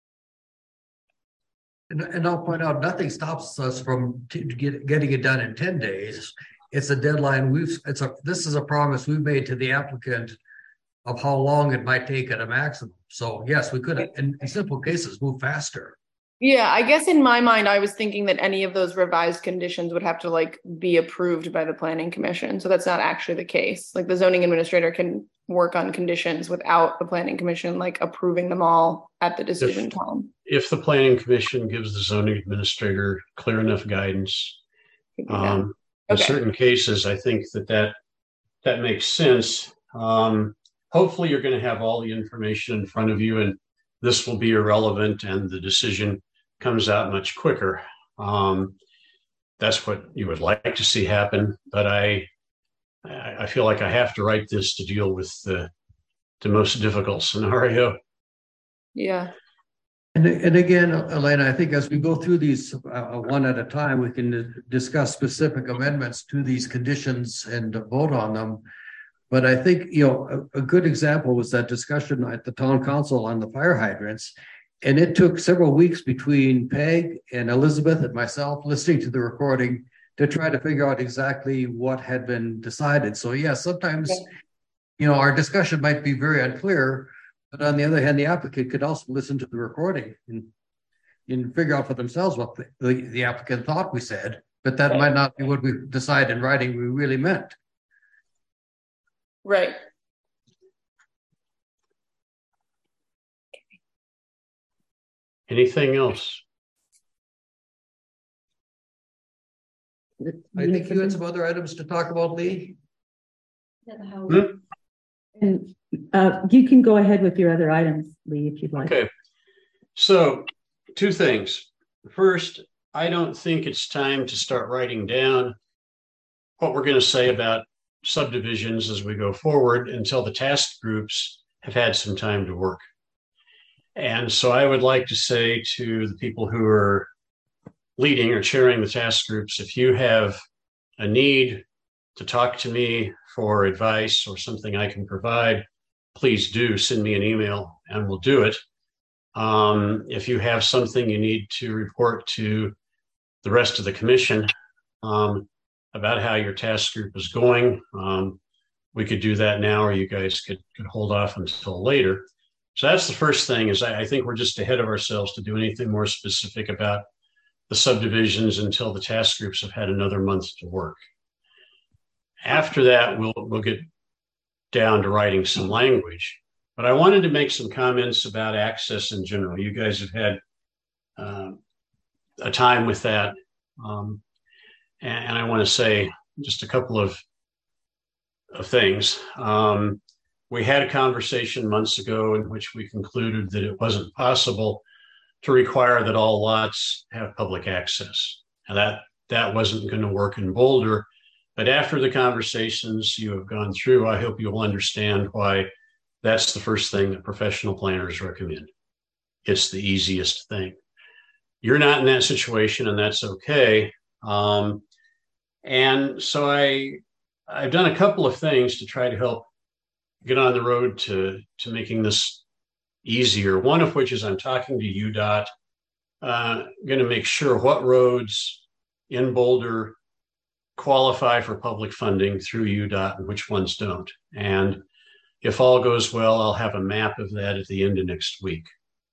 And, and I'll point out, nothing stops us from t- get, getting it done in ten days. It's a deadline. We've, it's a, this is a promise we've made to the applicant of how long it might take at a maximum. So yes, we could, in, in simple cases, move faster. yeah, I guess in my mind, I was thinking that any of those revised conditions would have to like be approved by the Planning Commission. So that's not actually the case. Like the zoning administrator can work on conditions without the Planning Commission like approving them all at the decision If, time. if the Planning Commission gives the zoning administrator clear enough guidance, um, in Okay. certain cases, I think that that, that makes sense. Um, hopefully you're going to have all the information in front of you and this will be irrelevant and the decision comes out much quicker. Um, that's what you would like to see happen, but I, I feel like I have to write this to deal with the, the most difficult scenario. Yeah. And, and again, Elena, I think as we go through these uh, one at a time, we can discuss specific amendments to these conditions and vote on them. But I think, you know, a, a good example was that discussion at the town council on the fire hydrants. And it took several weeks between Peg and Elizabeth and myself listening to the recording to try to figure out exactly what had been decided. So yes, yeah, sometimes, okay. you know, our discussion might be very unclear, but on the other hand, the applicant could also listen to the recording and, and figure out for themselves what the, the, the applicant thought we said, but that right. might not be what we decide in writing we really meant. Right. Anything else? I think you had some other items to talk about, Lee. Hmm? And uh, you can go ahead with your other items, Lee, if you'd like. Okay. So, two things. First, I don't think it's time to start writing down what we're going to say about subdivisions as we go forward until the task groups have had some time to work. And so I would like to say to the people who are leading or chairing the task groups, if you have a need to talk to me for advice or something I can provide, please do send me an email and we'll do it. Um, if you have something you need to report to the rest of the commission um, about how your task group is going, um, we could do that now, or you guys could, could hold off until later. So that's the first thing, is I, I think we're just ahead of ourselves to do anything more specific about the subdivisions until the task groups have had another month to work. After that, we'll, we'll get down to writing some language. But I wanted to make some comments about access in general. You guys have had uh, a time with that. Um, and, and I want to say just a couple of, of things. Um, we had a conversation months ago in which we concluded that it wasn't possible to require that all lots have public access. And that, that wasn't going to work in Boulder. But after the conversations you have gone through, I hope you will understand why that's the first thing that professional planners recommend. It's the easiest thing. You're not in that situation, and that's okay. Um, and so I, I've done a couple of things to try to help get on the road to, to making this easier. One of which is I'm talking to U DOT, uh, going to make sure what roads in Boulder qualify for public funding through U DOT and which ones don't. And if all goes well, I'll have a map of that at the end of next week.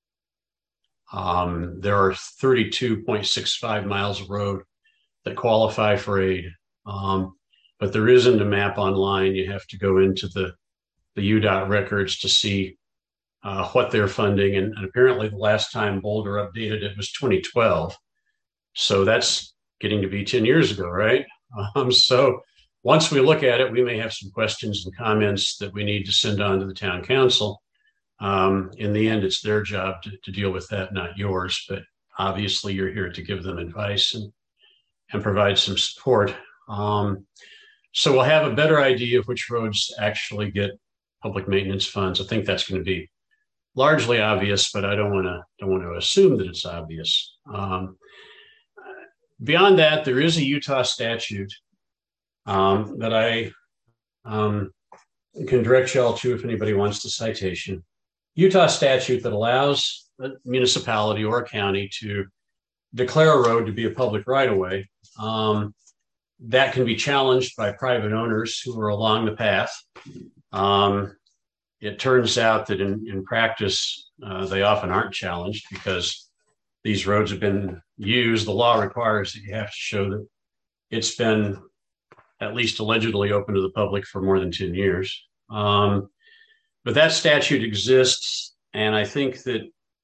Um, there are thirty-two point six five miles of road that qualify for aid, um, but there isn't a map online. You have to go into the, the U DOT records to see uh, what they're funding. And, and apparently the last time Boulder updated it was twenty twelve. So that's getting to be ten years ago, right? Um, so once we look at it, we may have some questions and comments that we need to send on to the town council. Um, in the end, it's their job to, to deal with that, not yours. But obviously, you're here to give them advice and, and provide some support. Um, so we'll have a better idea of which roads actually get public maintenance funds. I think that's going to be largely obvious, but I don't want to don't want to assume that it's obvious. Um, beyond that, there is a Utah statute Um, that I um, can direct y'all to if anybody wants the citation. Utah statute that allows a municipality or a county to declare a road to be a public right-of-way. Um, that can be challenged by private owners who are along the path. Um, it turns out that in, in practice, uh, they often aren't challenged because these roads have been used. The law requires that you have to show that it's been at least allegedly open to the public for more than ten years. Um, but that statute exists, and I think that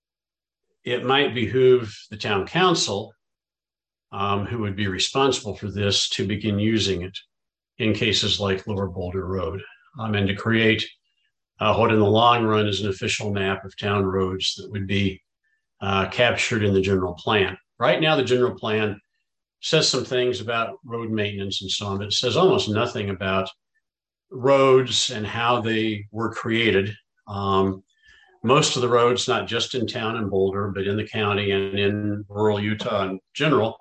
it might behoove the town council, um, who would be responsible for this, to begin using it in cases like Lower Boulder Road, um, and to create uh, what in the long run is an official map of town roads that would be uh, captured in the general plan. Right now, the general plan says some things about road maintenance and so on, but it says almost nothing about roads and how they were created. Um, most of the roads, not just in town and Boulder, but in the county and in rural Utah in general,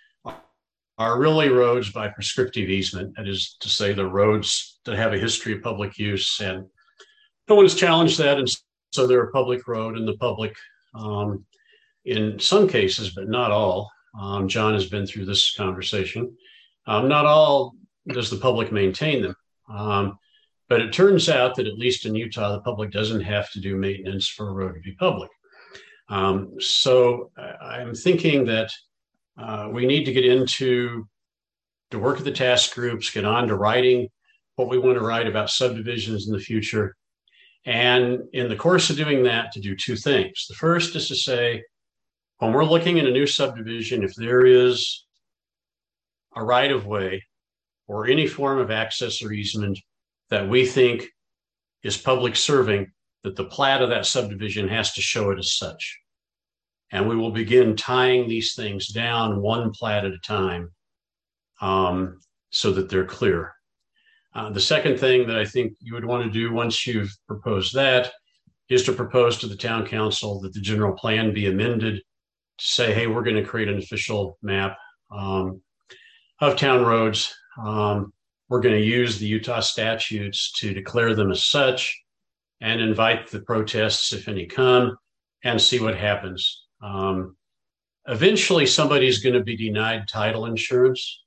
are really roads by prescriptive easement. That is to say, the roads that have a history of public use, and no one has challenged that. And so they're a public road, and the public, um, in some cases, but not all, Um, John has been through this conversation. Um, not all does the public maintain them. Um, but it turns out that at least in Utah, the public doesn't have to do maintenance for a road to be public. Um, so I'm thinking that uh, we need to get into to work with the task groups, get on to writing what we want to write about subdivisions in the future. And in the course of doing that, to do two things. The first is to say, when we're looking at a new subdivision, if there is a right-of-way or any form of access or easement that we think is public serving, that the plat of that subdivision has to show it as such. And we will begin tying these things down one plat at a time, um, so that they're clear. Uh, the second thing that I think you would want to do once you've proposed that is to propose to the town council that the general plan be amended to say, hey, we're going to create an official map um, of town roads. Um, we're going to use the Utah statutes to declare them as such and invite the protests, if any come, and see what happens. Um, eventually, somebody's going to be denied title insurance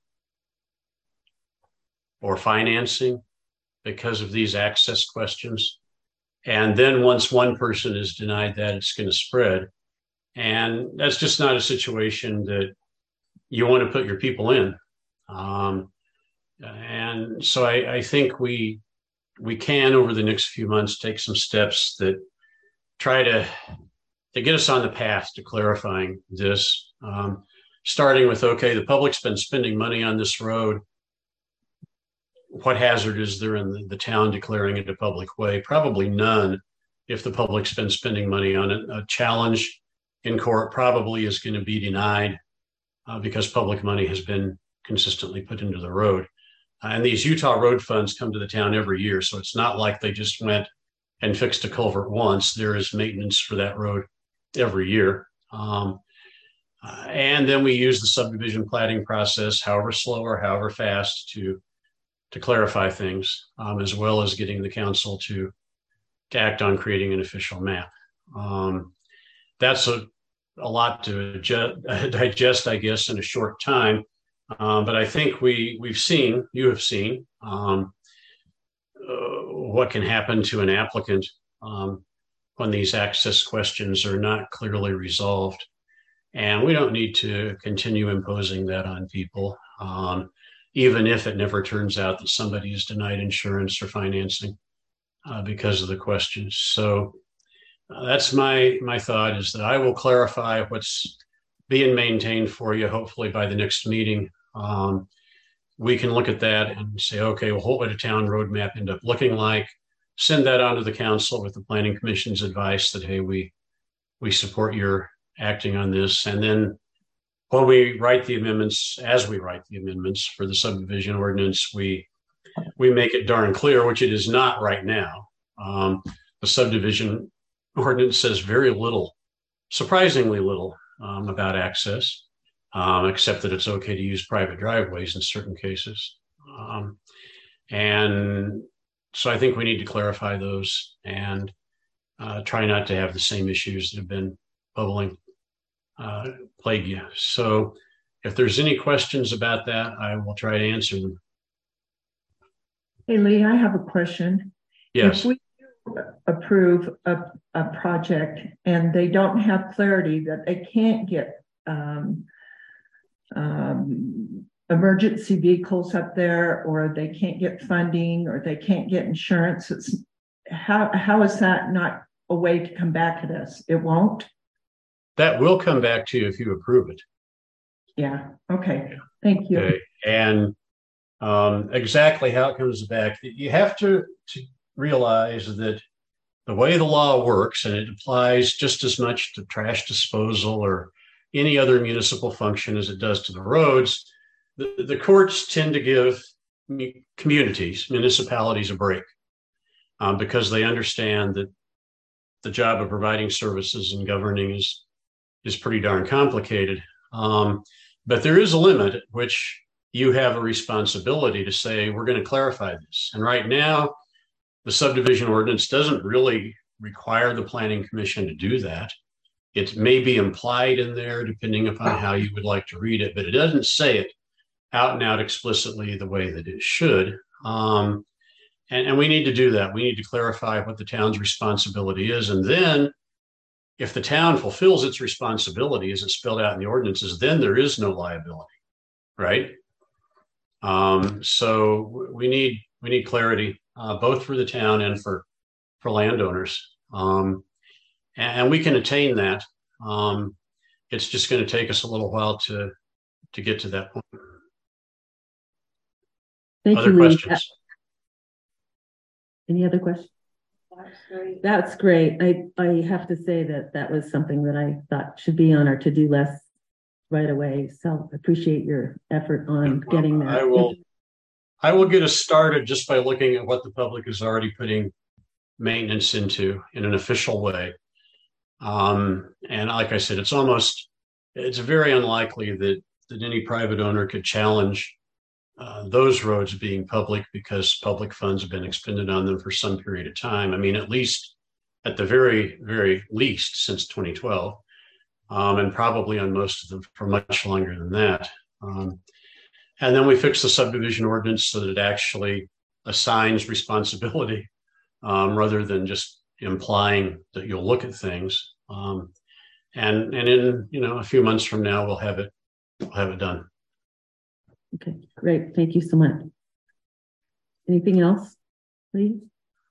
or financing because of these access questions. And then once one person is denied that, it's going to spread. And that's just not a situation that you want to put your people in. Um, and so I, I think we we can, over the next few months, take some steps that try to, to get us on the path to clarifying this, um, starting with, okay, the public's been spending money on this road. What hazard is there in the, the town declaring it a public way? Probably none if the public's been spending money on it. A challenge in court probably is going to be denied uh, because public money has been consistently put into the road. Uh, and these Utah road funds come to the town every year. So it's not like they just went and fixed a culvert once. There is maintenance for that road every year. Um, uh, and then we use the subdivision platting process, however slow or however fast, to to clarify things, um, as well as getting the council to, to act on creating an official map. Um, that's a, a lot to adjust, digest, I guess, in a short time. Um, but I think we, we've seen, you have seen, um, uh, what can happen to an applicant um, when these access questions are not clearly resolved. And we don't need to continue imposing that on people. Um, even if it never turns out that somebody is denied insurance or financing uh, because of the questions. So uh, that's my my thought, is that I will clarify what's being maintained for you, hopefully by the next meeting. Um, we can look at that and say, okay, well, what would a town roadmap end up looking like? Send that on to the council with the Planning Commission's advice that, hey, we we support your acting on this. And then when we write the amendments, as we write the amendments for the subdivision ordinance, we we make it darn clear, which it is not right now. Um, the subdivision ordinance says very little, surprisingly little, um, about access, um, except that it's okay to use private driveways in certain cases. Um, and so I think we need to clarify those and uh, try not to have the same issues that have been bubbling Uh, plague you. So if there's any questions about that, I will try to answer them. Hey, Lee, I have a question. Yes. If we approve a, a project and they don't have clarity that they can't get um, um, emergency vehicles up there, or they can't get funding, or they can't get insurance, it's, how, how is that not a way to come back at us? It won't? That will come back to you if you approve it. Yeah. Okay. Thank you. Okay. And um, exactly how it comes back, you have to, to realize that the way the law works, and it applies just as much to trash disposal or any other municipal function as it does to the roads, the, the courts tend to give communities, municipalities, a break um, because they understand that the job of providing services and governing is is pretty darn complicated. Um, but there is a limit at which you have a responsibility to say, we're going to clarify this. And right now, the subdivision ordinance doesn't really require the Planning Commission to do that. It may be implied in there, depending upon how you would like to read it, but it doesn't say it out and out explicitly the way that it should. Um, and, and we need to do that. We need to clarify what the town's responsibility is. And then if the town fulfills its responsibility as it's spelled out in the ordinances, then there is no liability, right? Um, so we need we need clarity, uh, both for the town and for for landowners, um, and, and we can attain that. Um, it's just going to take us a little while to to get to that point. Thank Other you, Lee. questions? Any other questions? That's great. That's great. I, I have to say that that was something that I thought should be on our to-do list right away. So I appreciate your effort on getting that. I will, I will get us started just by looking at what the public is already putting maintenance into in an official way. Um, and like I said, it's almost, it's very unlikely that, that any private owner could challenge Uh, those roads being public because public funds have been expended on them for some period of time. I mean, at least at the very, very least since twenty twelve, um, and probably on most of them for much longer than that. Um, and then we fixed the subdivision ordinance so that it actually assigns responsibility um, rather than just implying that you'll look at things. Um, and and in you know a few months from now, we'll have it we'll have it done. Okay, great. Thank you so much. Anything else, Lee?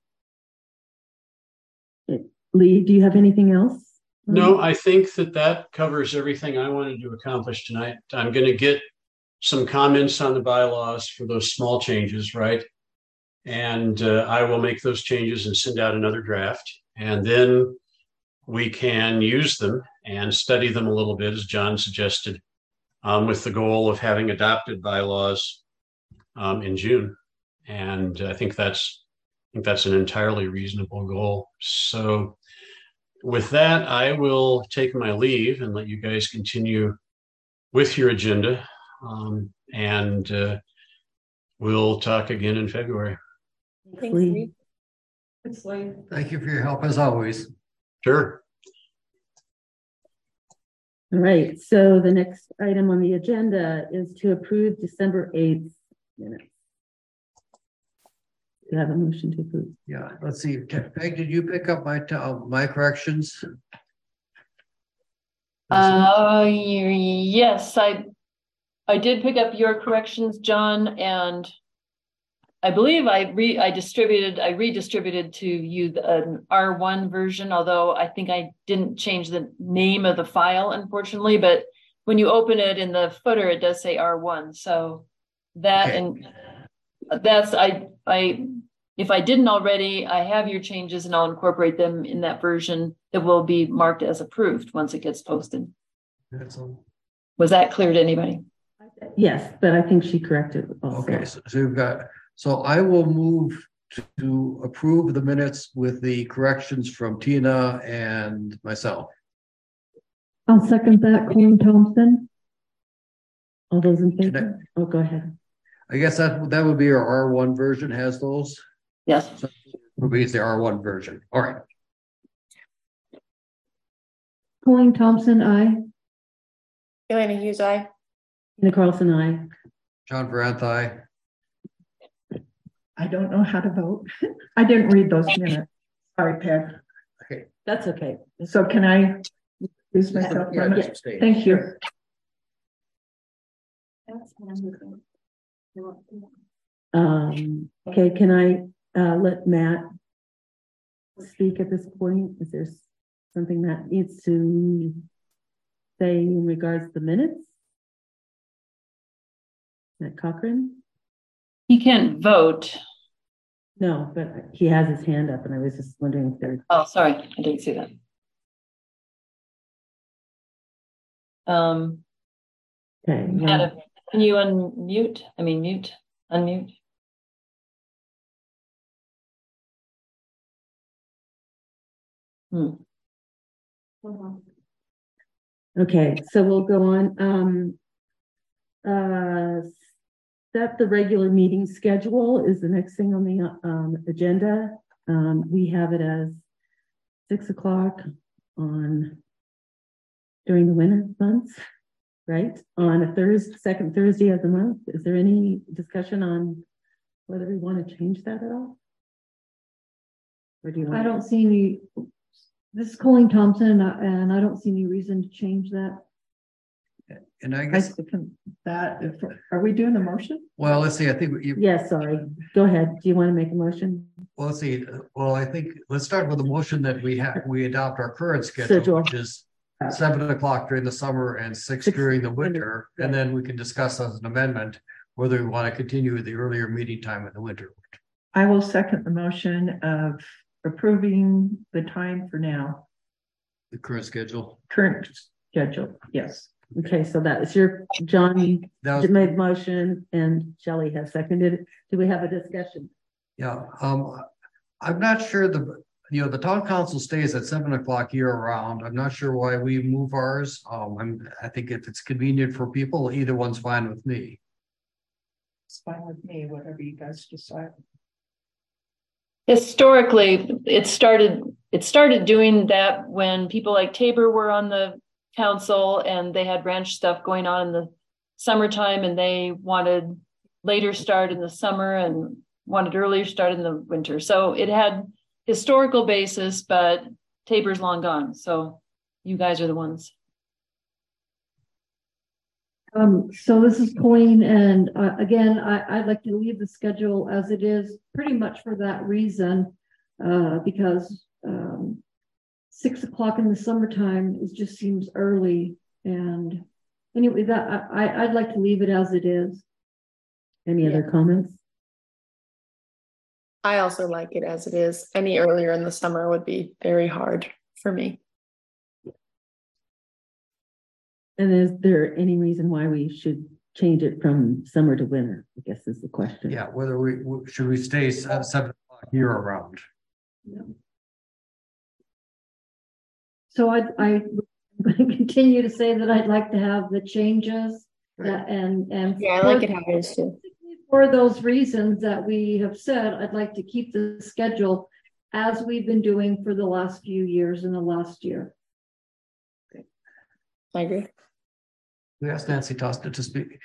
Lee, do you have anything else? No, I think that that covers everything I wanted to accomplish tonight. I'm going to get some comments on the bylaws for those small changes, right? And uh, I will make those changes and send out another draft. And then we can use them and study them a little bit, as John suggested, um, with the goal of having adopted bylaws um, in June. And I think that's I think that's an entirely reasonable goal. So with that, I will take my leave and let you guys continue with your agenda. Um, and uh, we'll talk again in February. Thanks, Lee. Thanks, Lee. Thank you for your help as always. Sure. All right, so the next item on the agenda is to approve December eighth minutes. Do you have a motion to approve? Yeah, let's see. Peg, did you pick up my uh, my corrections? Uh, yes, I I did pick up your corrections, John, and I believe I re I distributed I redistributed to you the, an R one version, although I think I didn't change the name of the file, unfortunately. But when you open it in the footer, it does say R one. So that okay. And that's I I if I didn't already, I have your changes and I'll incorporate them in that version that will be marked as approved once it gets posted. That's all. Was that clear to anybody? Yes, but I think she corrected also. Okay, so, so you've got so I will move to, to approve the minutes with the corrections from Tina and myself. I'll second that, Colleen Thompson. All those in favor? I, oh, go ahead. I guess that that would be our R one version has those. Yes. So it would be the R one version. All right. Colleen Thompson, aye. Elena Hughes, aye. Tina Carlson, aye. John Varanth, aye. I don't know how to vote. I didn't read those minutes. Sorry, Peg. Okay. That's okay. So can I use myself? Yeah, yeah, Thank you. Um, okay, can I uh, let Matt speak at this point? Is there something that needs to say in regards to the minutes? Matt Cochran? He can't vote. No, but he has his hand up and I was just wondering if there's... Oh, sorry, I didn't see that. Um, okay. Matt, yeah. Can you unmute? I mean, mute, unmute. Hmm. Okay, so we'll go on. Um, uh, set the regular meeting schedule is the next thing on the um, agenda. Um, we have it as six o'clock on during the winter months, right? On a Thursday, second Thursday of the month. Is there any discussion on whether we want to change that at all? Or do you want I don't see any. This is Colleen Thompson, and I, and I don't see any reason to change that. And I guess I that if, are we doing the motion? Well, let's see. I think you. Yeah, sorry. Go ahead. Do you want to make a motion? Well, let's see. Well, I think let's start with the motion that we have. We adopt our current schedule, Schedule. which is seven o'clock during the summer and six, six during the winter, yeah. And then we can discuss as an amendment whether we want to continue with the earlier meeting time in the winter. I will second the motion of approving the time for now. The current schedule. Current schedule, yes. Okay, so that is your John that was, made motion and Shelley has seconded. Do we have a discussion? Yeah, um, I'm not sure the you know the town council stays at seven o'clock year round. I'm not sure why we move ours. Um, I'm I think if it's convenient for people, either one's fine with me. It's fine with me, whatever you guys decide. Historically, it started it started doing that when people like Tabor were on the council and they had ranch stuff going on in the summertime, and they wanted later start in the summer and wanted earlier start in the winter. So it had historical basis, but Tabor's long gone. So you guys are the ones. Um, so this is Colleen, and uh, again, I, I'd like to leave the schedule as it is, pretty much for that reason, uh, because um, six o'clock in the summertime is just seems early. And anyway, that I, I'd like to leave it as it is. Any yeah. other comments? I also like it as it is. Any earlier in the summer would be very hard for me. And is there any reason why we should change it from summer to winter? I guess is the question. Yeah, whether we should we stay seven o'clock year around. Yeah. So I I continue to say that I'd like to have the changes that, and and yeah, I like it how it is too. For those reasons that we have said, I'd like to keep the schedule as we've been doing for the last few years in the last year. Okay. I agree. We asked Nancy Tosta to speak.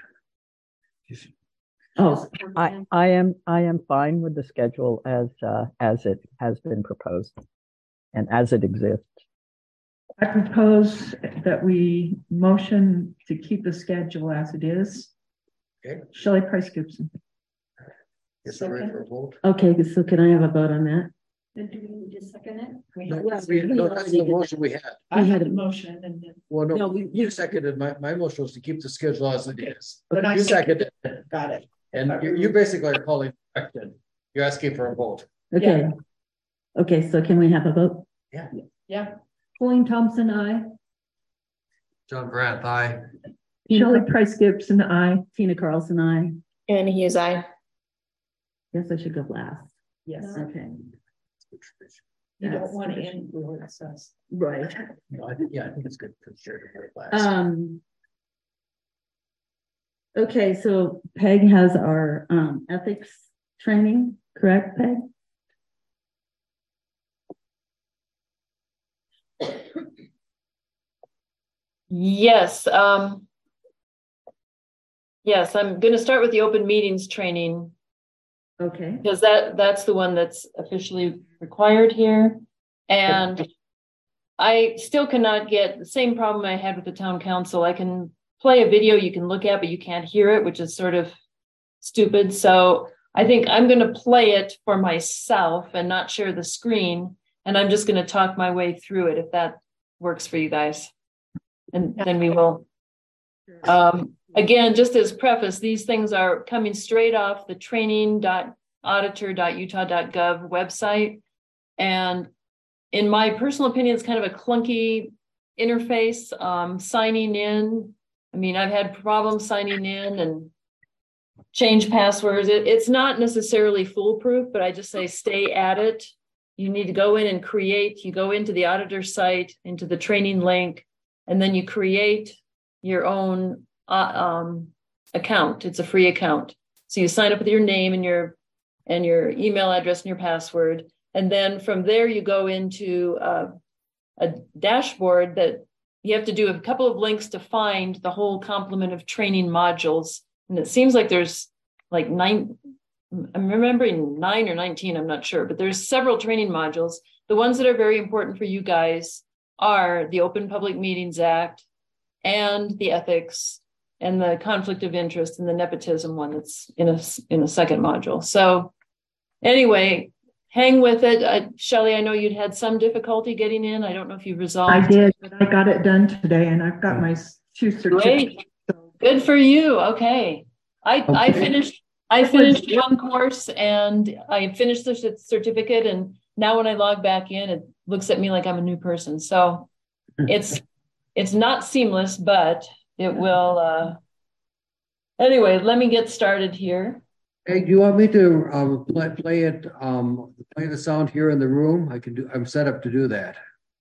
Oh, I, I am I am fine with the schedule as uh, as it has been proposed and as it exists. I propose that we motion to keep the schedule as it is. Okay. Shelley Price Gibson. Yes, ready for a vote. Okay, so can I have a vote on that? Then do we need to second it? No, we, no, that's the motion we had. I had a motion and then. Well, no, No, we- you seconded my, my motion was to keep the schedule as it is. But I You seconded it. Got it. And you, you basically are calling question. You're asking for a vote. Okay. Yeah. Okay, so can we have a vote? Yeah. Yeah. Colleen Thompson, aye. John Brandt, aye. Shelley Price Gibson, aye. Tina Carlson, aye. And Hughes, aye. Guess I should go last. Yes. Okay. You That's don't want to influence us. Right. No, I think, yeah, I think it's good for sure to hear it last. Um. Okay, so Peg has our um, ethics training, correct, Peg? Yes. Um, yes, I'm going to start with the open meetings training. Okay. Because that that's the one that's officially required here. And I still cannot get the same problem I had with the town council. I can play a video you can look at, but you can't hear it, which is sort of stupid. So I think I'm going to play it for myself and not share the screen. And I'm just going to talk my way through it if that works for you guys. And then we will. Um, again, just as preface, these things are coming straight off the training dot auditor dot utah dot gov website. And in my personal opinion, it's kind of a clunky interface. Um, signing in, I mean, I've had problems signing in and change passwords. It, it's not necessarily foolproof, but I just say stay at it. You need to go in and create. You go into the auditor site, into the training link, and then you create your own uh, um, account. It's a free account. So you sign up with your name and your and your email address and your password. And then from there, you go into uh, a dashboard that you have to do a couple of links to find the whole complement of training modules. And it seems like there's like nine, I'm remembering nine or nineteen, I'm not sure, but there's several training modules. The ones that are very important for you guys are the Open Public Meetings Act and the ethics and the conflict of interest and the nepotism one that's in a, in a second module. So anyway, hang with it. Uh, Shelley, I know you'd had some difficulty getting in. I don't know if you resolved. I did, but I got it done today and I've got my two certificates. Great. Good for you. Okay. I, okay. I finished, I finished one course and I finished the certificate. And now when I log back in, it looks at me like I'm a new person. So it's, it's not seamless, but it will, uh, anyway, let me get started here. Hey, do you want me to um, play, play it, um, play the sound here in the room? I can do, I'm set up to do that.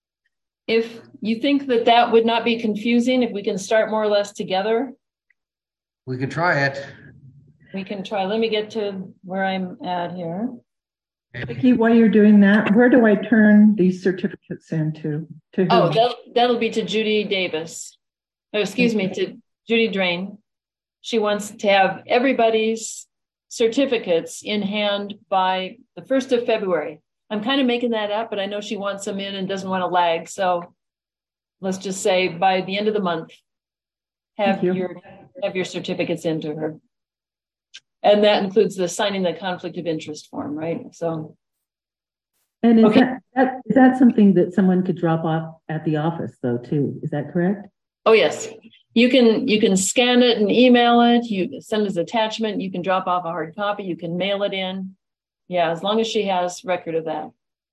If you think that that would not be confusing, if we can start more or less together. We can try it. We can try. Let me get to where I'm at here. Vicki, while you're doing that, where do I turn these certificates into? To who? Oh, that'll, that'll be to Judy Davis. Oh, excuse me, to Judy Drain. She wants to have everybody's certificates in hand by the first of February. I'm kind of making that up, but I know she wants them in and doesn't want to lag. So let's just say by the end of the month, have you. your have your certificates into her. And that includes the signing the conflict of interest form, right? So. And is, Okay. that, that, is that something that someone could drop off at the office though too? Is that correct? Oh, yes. You can you can scan it and email it. You send as attachment. You can drop off a hard copy. You can mail it in. Yeah, as long as she has record of that.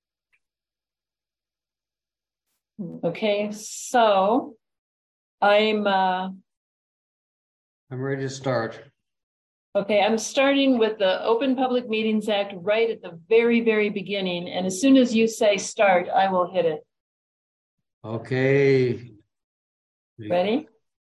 Okay, so I'm uh, I'm ready to start. okay. I'm starting with the Open Public Meetings Act right at the very, very beginning. And as soon as you say start, I will hit it. Okay. Ready?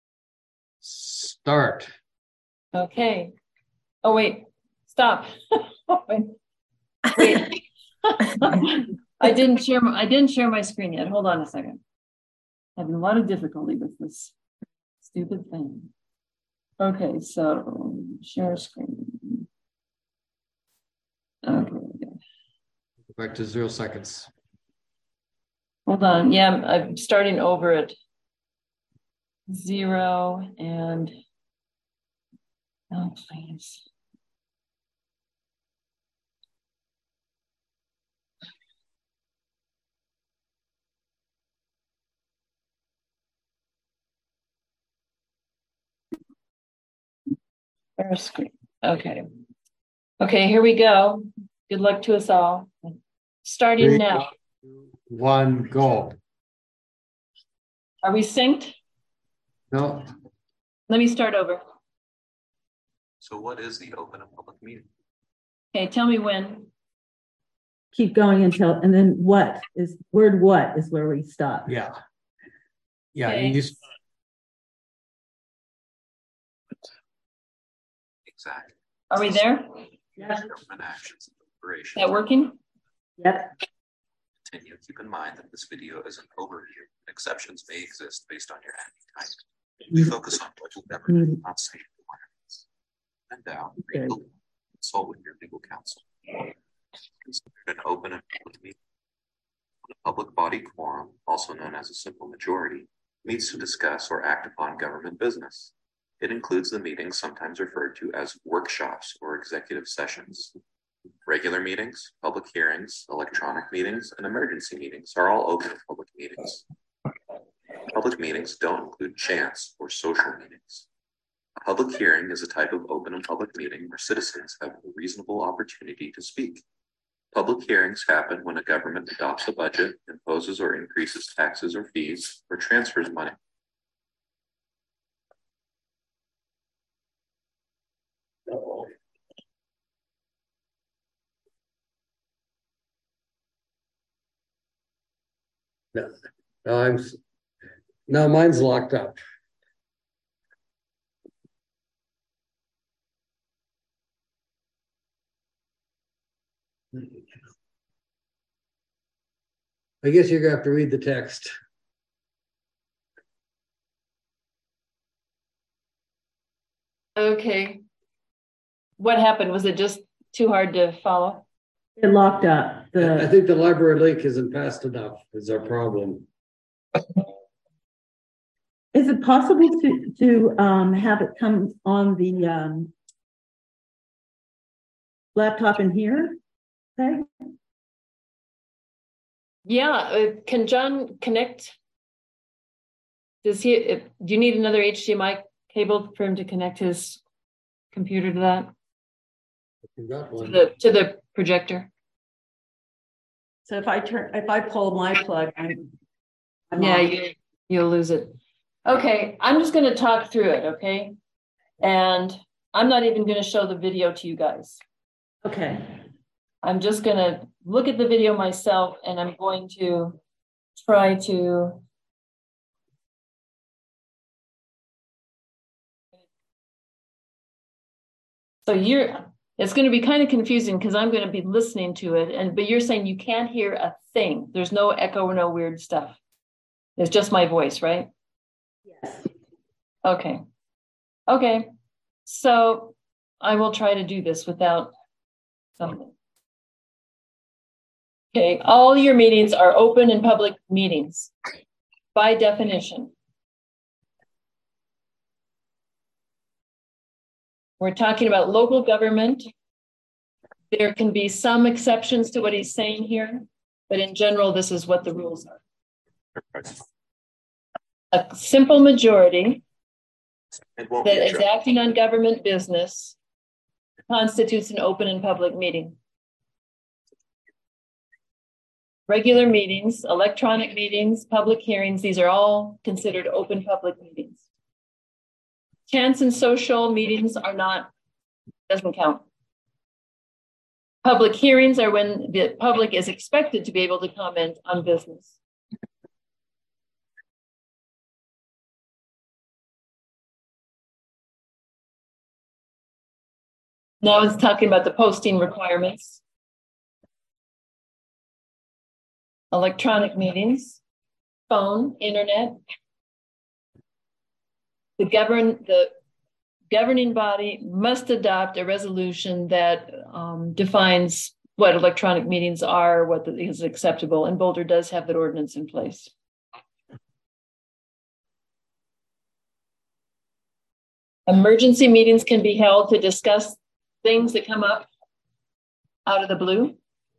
Start. Okay. Oh, wait, stop. wait. Wait. I didn't share my, I didn't share my screen yet. Hold on a second. Having a lot of difficulty with this stupid thing. Okay, so share screen. Okay. Go back to zero seconds. Hold on. Yeah, I'm, I'm starting over at zero and oh, please. Share screen. Okay. Okay, here we go. Good luck to us all. Starting Three, now. One, go. Are we synced? No. Let me start over. So what is the open and public meeting? Okay, tell me when. Keep going until, and then what is, word what is where we stop. Yeah. Yeah, Okay. you just. Exactly. Are we there? Yeah. Government actions and deliberations. Is that working? Yep. Continue. Keep in mind that this video is an overview. Exceptions may exist based on your admin type. We focus on local government, not state requirements. And down, read the law, consult with your legal counsel. Considered an open and public meeting. A public body quorum, also known as a simple majority, meets to discuss or act upon government business. It includes the meetings sometimes referred to as workshops or executive sessions. Regular meetings, public hearings, electronic meetings, and emergency meetings are all open public meetings. Public meetings don't include chance or social meetings. A public hearing is a type of open and public meeting where citizens have a reasonable opportunity to speak. Public hearings happen when a government adopts a budget, imposes or increases taxes or fees, or transfers money. No, no, I'm. No, mine's locked up. I guess you're gonna have to read the text. Okay. What happened? Was it just too hard to follow? It locked up. I The, think the library link isn't fast enough, is our problem. is it possible to, to, um, have it come on the, um, laptop in here? Okay. Yeah. Uh, can John connect? Does he, uh, do you need another H D M I cable for him to connect his computer to that? You've got To one. the, to the projector? So if I turn, if I pull my plug, I'm, I'm Yeah, off. you, you'll lose it. Okay, I'm just going to talk through it, okay? And I'm not even going to show the video to you guys. Okay. I'm just going to look at the video myself, and I'm going to try to so you're It's going to be kind of confusing because I'm going to be listening to it. And but you're saying you can't hear a thing. There's no echo or no weird stuff. It's just my voice, right? Yes. Okay. Okay. So I will try to do this without something. Okay. All your meetings are open and public meetings by definition. We're talking about local government. There can be some exceptions to what he's saying here, but in general, this is what the rules are. A simple majority that is acting on government business constitutes an open and public meeting. Regular meetings, electronic meetings, public hearings, these are all considered open public meetings. Chance and social meetings are not, doesn't count. Public hearings are when the public is expected to be able to comment on business. Now it's talking about the posting requirements. Electronic meetings, phone, internet. The govern the governing body must adopt a resolution that um, defines what electronic meetings are, what the, is acceptable, and Boulder does have that ordinance in place. Emergency meetings can be held to discuss things that come up out of the blue.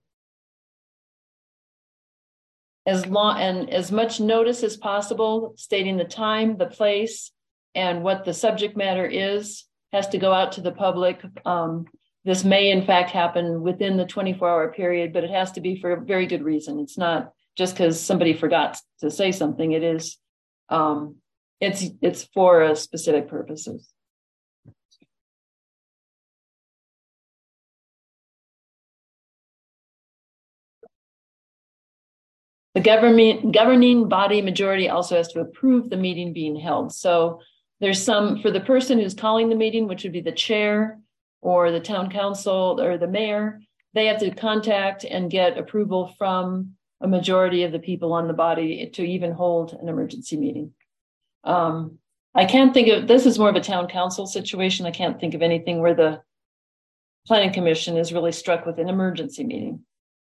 As long and as much notice as possible, stating the time, the place, and what the subject matter is, has to go out to the public. Um, this may in fact happen within the twenty-four hour period, but it has to be for a very good reason. It's not just because somebody forgot to say something. It is, um, it's, it's for a specific purposes. The government, governing body majority also has to approve the meeting being held. So there's some, for the person who's calling the meeting, which would be the chair or the town council or the mayor, they have to contact and get approval from a majority of the people on the body to even hold an emergency meeting. Um, I can't think of, this is more of a town council situation. I can't think of anything where the planning commission is really struck with an emergency meeting.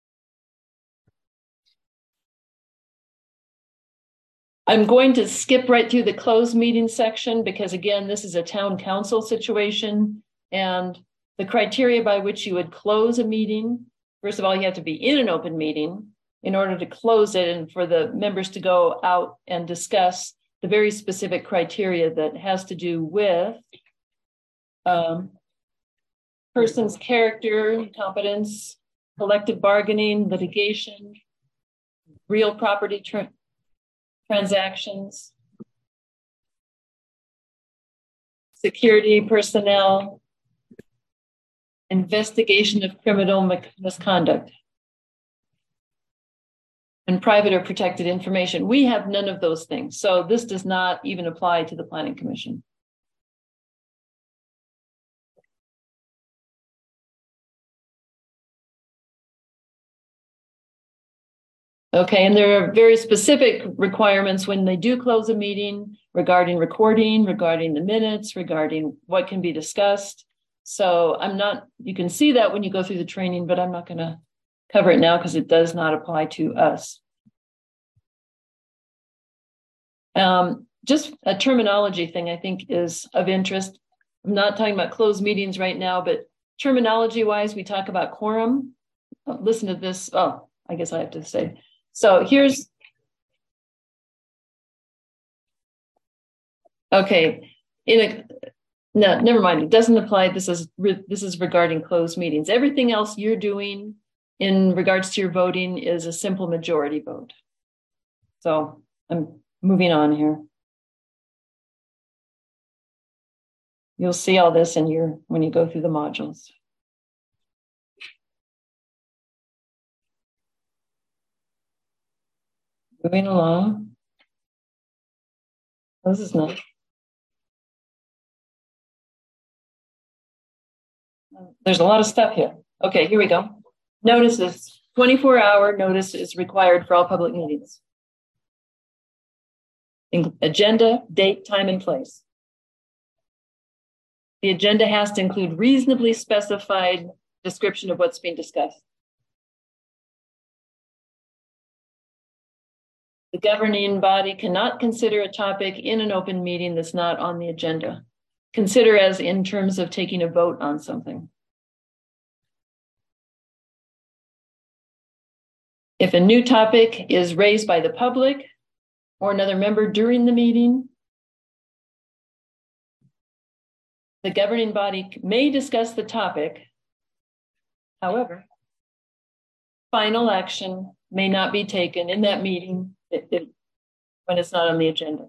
I'm going to skip right through the closed meeting section because, again, this is a town council situation, and the criteria by which you would close a meeting, first of all, you have to be in an open meeting in order to close it and for the members to go out and discuss the very specific criteria that has to do with um, person's character, competence, collective bargaining, litigation, real property tra- transactions, security personnel, investigation of criminal misconduct, and private or protected information. We have none of those things. So this does not even apply to the Planning Commission. Okay, and there are very specific requirements when they do close a meeting regarding recording, regarding the minutes, regarding what can be discussed. So I'm not, you can see that when you go through the training, but I'm not going to cover it now because it does not apply to us. Um, just a terminology thing I think is of interest. I'm not talking about closed meetings right now, but terminology wise, we talk about quorum. Oh, listen to this. Oh, I guess I have to say. So here's, okay, in a, no, never mind. It doesn't apply. This is, this is regarding closed meetings. Everything else you're doing in regards to your voting is a simple majority vote. So I'm moving on here. You'll see all this in your, when you go through the modules. Moving along. This is nice. There's a lot of stuff here. Okay, here we go. Notices. twenty-four hour notice is required for all public meetings. In agenda, date, time, and place. The agenda has to include reasonably specified description of what's being discussed. The governing body cannot consider a topic in an open meeting that's not on the agenda. Consider as in terms of taking a vote on something. If a new topic is raised by the public or another member during the meeting, the governing body may discuss the topic. However, final action may not be taken in that meeting it, it, when it's not on the agenda.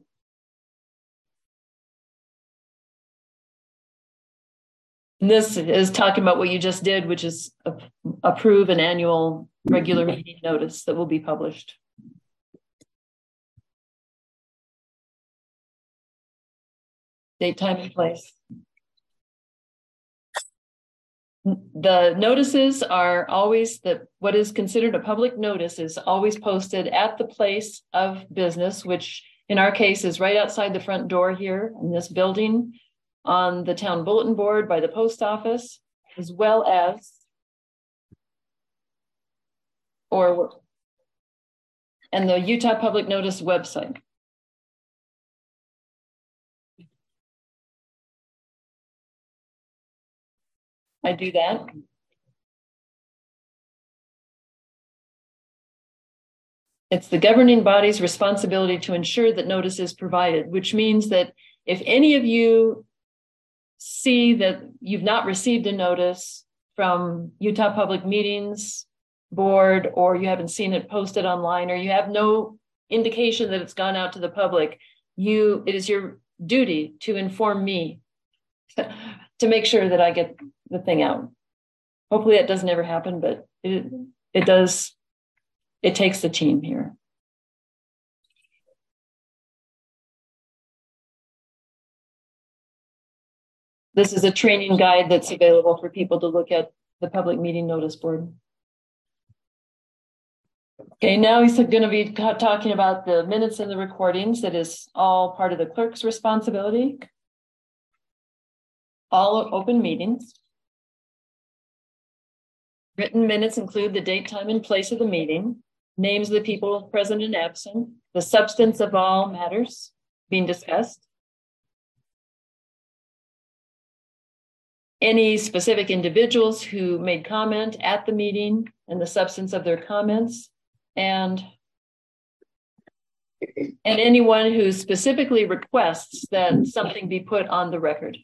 And this is talking about what you just did, which is a, approve an annual regular meeting notice that will be published. Date, time, and place. The notices are always the what is considered a public notice is always posted at the place of business, which in our case is right outside the front door here in this building, on the town bulletin board by the post office, as well as or and the Utah Public Notice website. I do that. It's the governing body's responsibility to ensure that notice is provided, which means that if any of you see that you've not received a notice from Utah Public Meetings Board, or you haven't seen it posted online, or you have no indication that it's gone out to the public, you it is your duty to inform me to make sure that I get the thing out. Hopefully that doesn't ever happen, but it it does. It takes the team here. This is a training guide that's available for people to look at the public meeting notice board. Okay, now he's going to be talking about the minutes and the recordings. That is all part of the clerk's responsibility. All open meetings. Written minutes include the date, time, and place of the meeting, names of the people present and absent, the substance of all matters being discussed, any specific individuals who made comment at the meeting and the substance of their comments, and, and anyone who specifically requests that something be put on the record.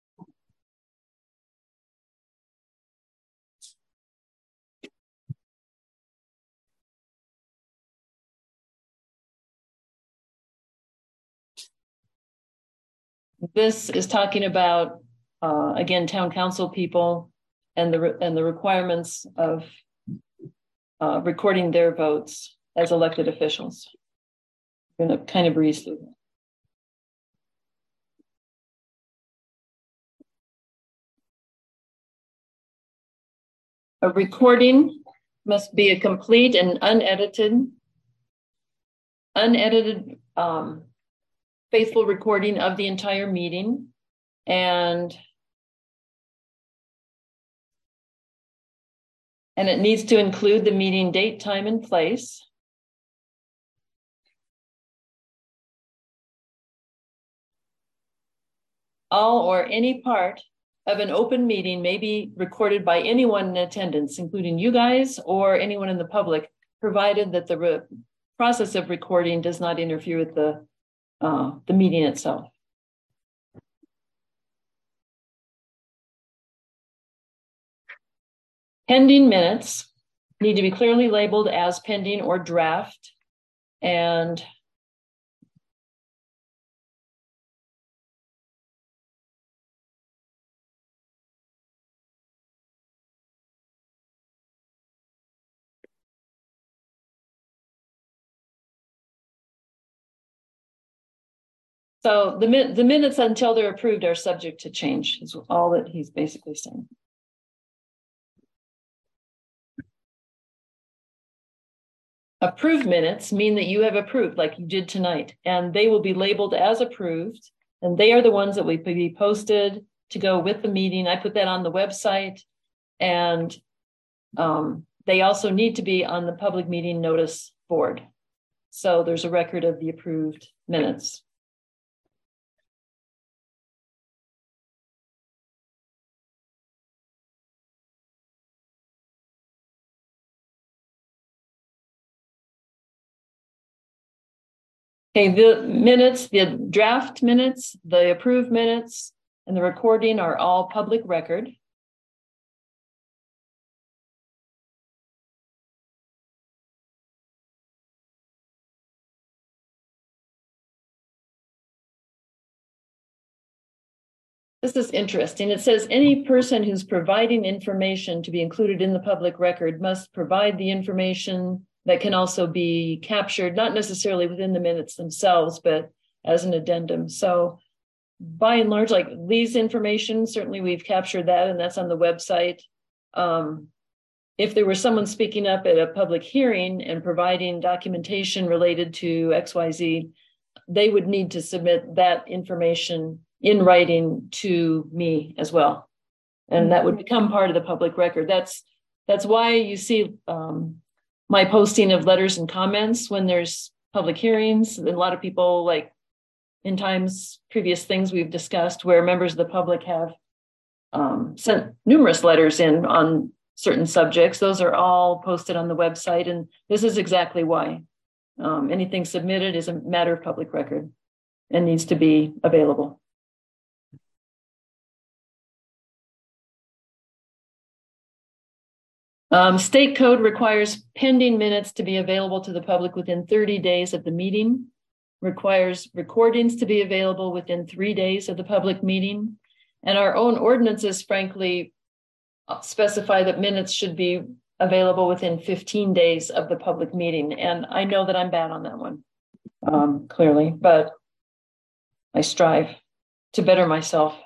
This is talking about, uh, again, town council people and the and the requirements of uh, recording their votes as elected officials. I'm going to kind of breeze through that. A recording must be a complete and unedited, unedited, um, faithful recording of the entire meeting, and and it needs to include the meeting date, time, and place. All or any part of an open meeting may be recorded by anyone in attendance, including you guys or anyone in the public, provided that the re- process of recording does not interfere with the Uh, the meeting itself. Pending minutes need to be clearly labeled as pending or draft, and so the, the minutes until they're approved are subject to change, is all that he's basically saying. approved minutes mean that you have approved, like you did tonight, and they will be labeled as approved, and they are the ones that will be posted to go with the meeting. I put that on the website, and um, they also need to be on the public meeting notice board. So there's a record of the approved minutes. Okay, the minutes, the draft minutes, the approved minutes, and the recording are all public record. This is interesting. It says any person who's providing information to be included in the public record must provide the information that can also be captured, not necessarily within the minutes themselves, but as an addendum. So by and large, like Lee's information, certainly we've captured that, and that's on the website. Um, if there was someone speaking up at a public hearing and providing documentation related to X Y Z, they would need to submit that information in writing to me as well. And that would become part of the public record. That's, that's why you see um, my posting of letters and comments when there's public hearings. And a lot of people, like in times, previous things we've discussed where members of the public have um, sent numerous letters in on certain subjects. Those are all posted on the website. And this is exactly why. Um, anything submitted is a matter of public record and needs to be available. Um, state code requires pending minutes to be available to the public within thirty days of the meeting, requires recordings to be available within three days of the public meeting. And our own ordinances, frankly, specify that minutes should be available within fifteen days of the public meeting. And I know that I'm bad on that one, um, clearly, but I strive to better myself.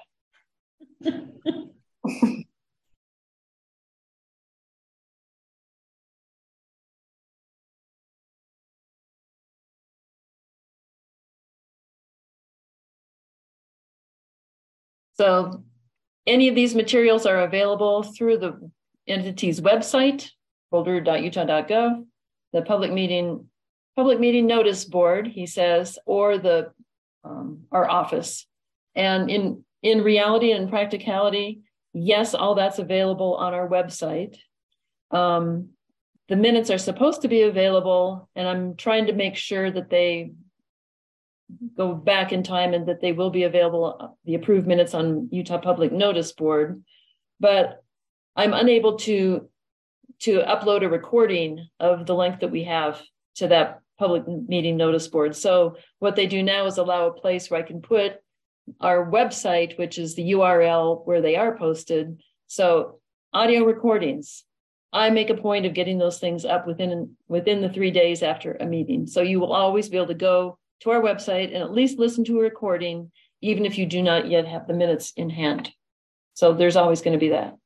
So any of these materials are available through the entity's website, boulder dot utah dot gov, the public meeting, public meeting notice board, he says, or the um, our office. And in, in reality and practicality, yes, all that's available on our website. Um, the minutes are supposed to be available, and I'm trying to make sure that they go back in time and that they will be available, the approved minutes on Utah Public Notice Board, but I'm unable to, to upload a recording of the length that we have to that public meeting notice board. So what they do now is allow a place where I can put our website, which is the U R L where they are posted. So audio recordings, I make a point of getting those things up within, within the three days after a meeting. So you will always be able to go to our website and at least listen to a recording, even if you do not yet have the minutes in hand. So there's always going to be that.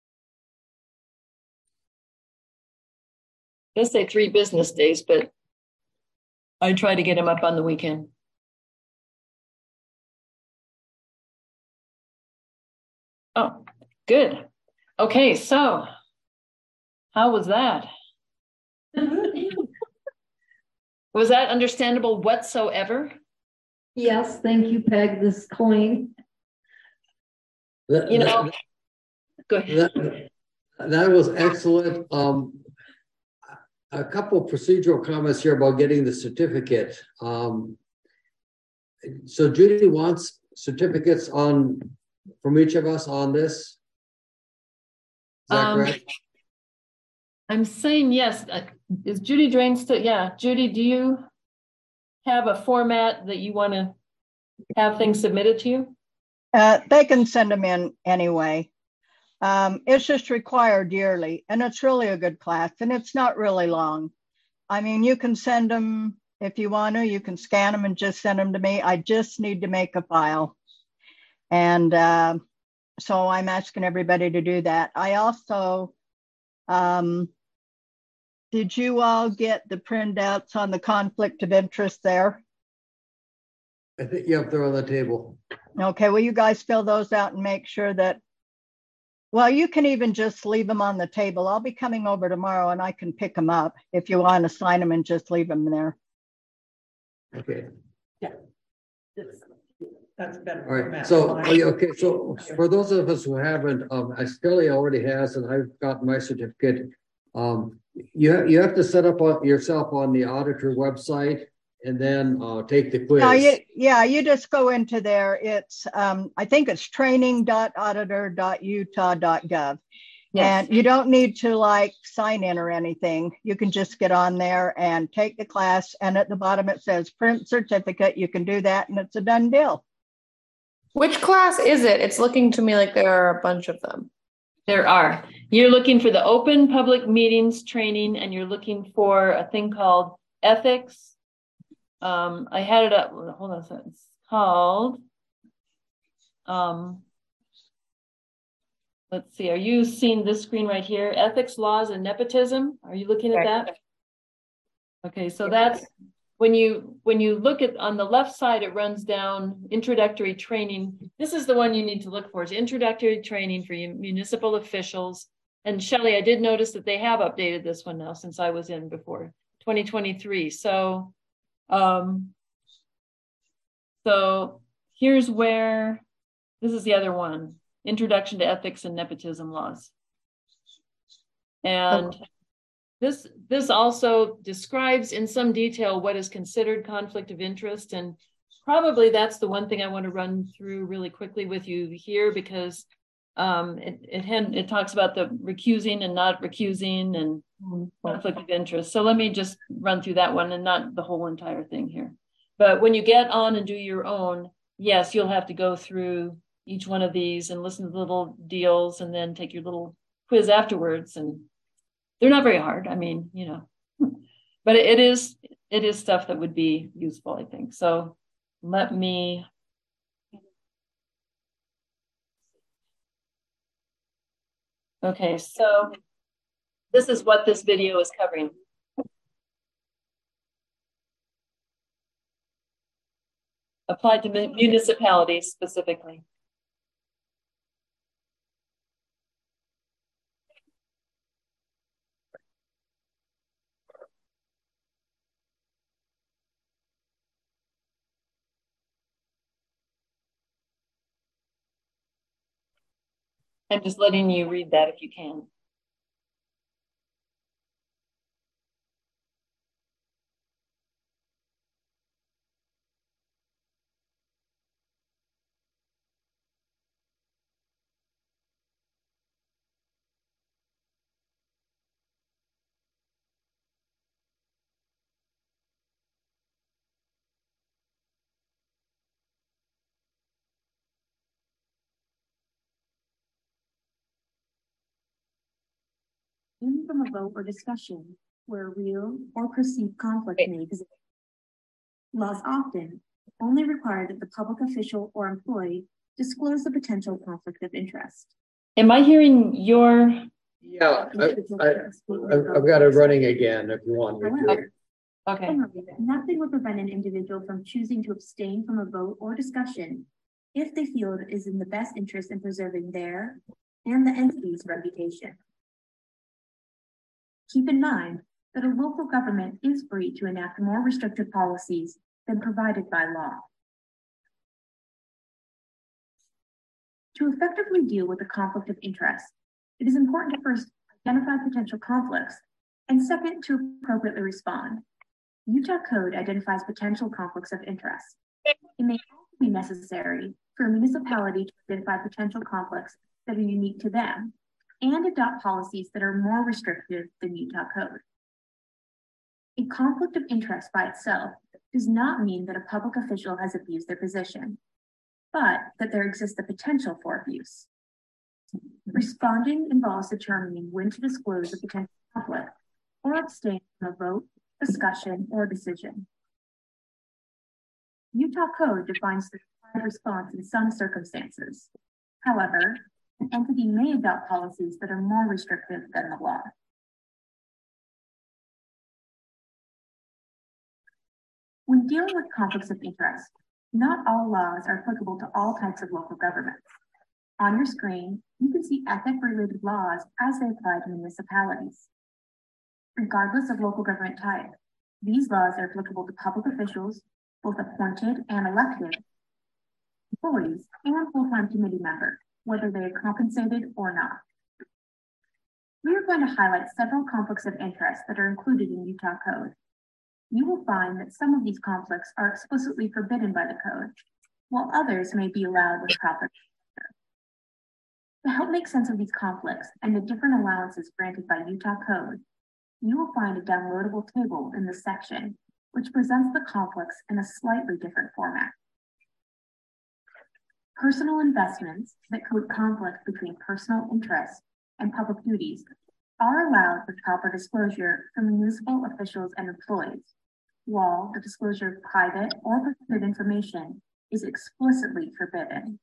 It does say three business days, but I try to get them up on the weekend. Oh, good. Okay, so how was that? Was that understandable whatsoever? Yes, thank you, Peg, this coin. That, you know, that, go ahead. That, that was excellent. Um, a couple of procedural comments here about getting the certificate. Um, so Judy wants certificates on from each of us on this. Is that um, correct? I'm saying yes. Uh, is Judy Drain still? Yeah, Judy, do you have a format that you want to have things submitted to you? Uh, they can send them in anyway. Um, it's just required yearly, and it's really a good class, and it's not really long. I mean, you can send them if you want to. You can scan them and just send them to me. I just need to make a file. And uh, so I'm asking everybody to do that. I also, um, Did you all get the printouts on the conflict of interest there? I think, yep, they're on the table. Okay, will you guys fill those out and make sure that, well, you can even just leave them on the table. I'll be coming over tomorrow and I can pick them up if you want to sign them and just leave them there. Okay. Yeah. That's better. All right, so, okay, so for those of us who haven't, um, Scully already has, and I've got my certificate. Um, you, you have to set up on, yourself on the auditor website and then uh, take the quiz. Yeah, you, yeah, you just go into there. It's, um, I think it's training dot auditor dot utah dot gov. Yes. And you don't need to like sign in or anything. You can just get on there and take the class. And at the bottom, it says print certificate. You can do that and it's a done deal. Which class is it? It's looking to me like there are a bunch of them. There are. You're looking for the open public meetings training, and you're looking for a thing called ethics. Um, I had it up. Hold on a second. It's called. Um, let's see. Are you seeing this screen right here? Ethics, laws, and nepotism. Are you looking at that? Okay, so that's. When you when you look at on the left side, it runs down introductory training. This is the one you need to look for. It's introductory training for municipal officials. And Shelley, I did notice that they have updated this one now since I was in before twenty twenty-three. So, um, so here's where this is the other one: Introduction to Ethics and Nepotism Laws. And okay. This, this also describes in some detail what is considered conflict of interest. And probably that's the one thing I want to run through really quickly with you here, because um, it, it, had, it talks about the recusing and not recusing and conflict of interest. So let me just run through that one and not the whole entire thing here. But when you get on and do your own, yes, you'll have to go through each one of these and listen to the little deals and then take your little quiz afterwards. And they're not very hard. I mean, you know, but it is it is stuff that would be useful, I think. So let me. Okay, so this is what this video is covering. Applied to municipalities specifically. I'm just letting you read that if you can. From a vote or discussion where real or perceived conflict may exist. Laws often only require that the public official or employee disclose the potential conflict of interest. Am I hearing your? Yeah, I, I, I've got it running again if you want me to. Okay. Nothing would prevent an individual from choosing to abstain from a vote or discussion if they feel it is in the best interest in preserving their and the entity's reputation. Keep in mind that a local government is free to enact more restrictive policies than provided by law. To effectively deal with a conflict of interest, it is important to first identify potential conflicts and second, to appropriately respond. Utah Code identifies potential conflicts of interest. It may also be necessary for a municipality to identify potential conflicts that are unique to them and adopt policies that are more restrictive than Utah Code. A conflict of interest by itself does not mean that a public official has abused their position, but that there exists the potential for abuse. Responding involves determining when to disclose a potential conflict or abstain from a vote, discussion, or decision. Utah Code defines the required response in some circumstances. However, an entity may adopt policies that are more restrictive than the law. When dealing with conflicts of interest, not all laws are applicable to all types of local governments. On your screen, you can see ethic-related laws as they apply to municipalities. Regardless of local government type, these laws are applicable to public officials, both appointed and elected, employees, and full-time committee members, whether they are compensated or not. We are going to highlight several conflicts of interest that are included in Utah Code. You will find that some of these conflicts are explicitly forbidden by the code, while others may be allowed with proper. To help make sense of these conflicts and the different allowances granted by Utah Code, you will find a downloadable table in this section, which presents the conflicts in a slightly different format. Personal investments that code conflict between personal interests and public duties are allowed with proper disclosure from municipal officials and employees, while the disclosure of private or protected information is explicitly forbidden.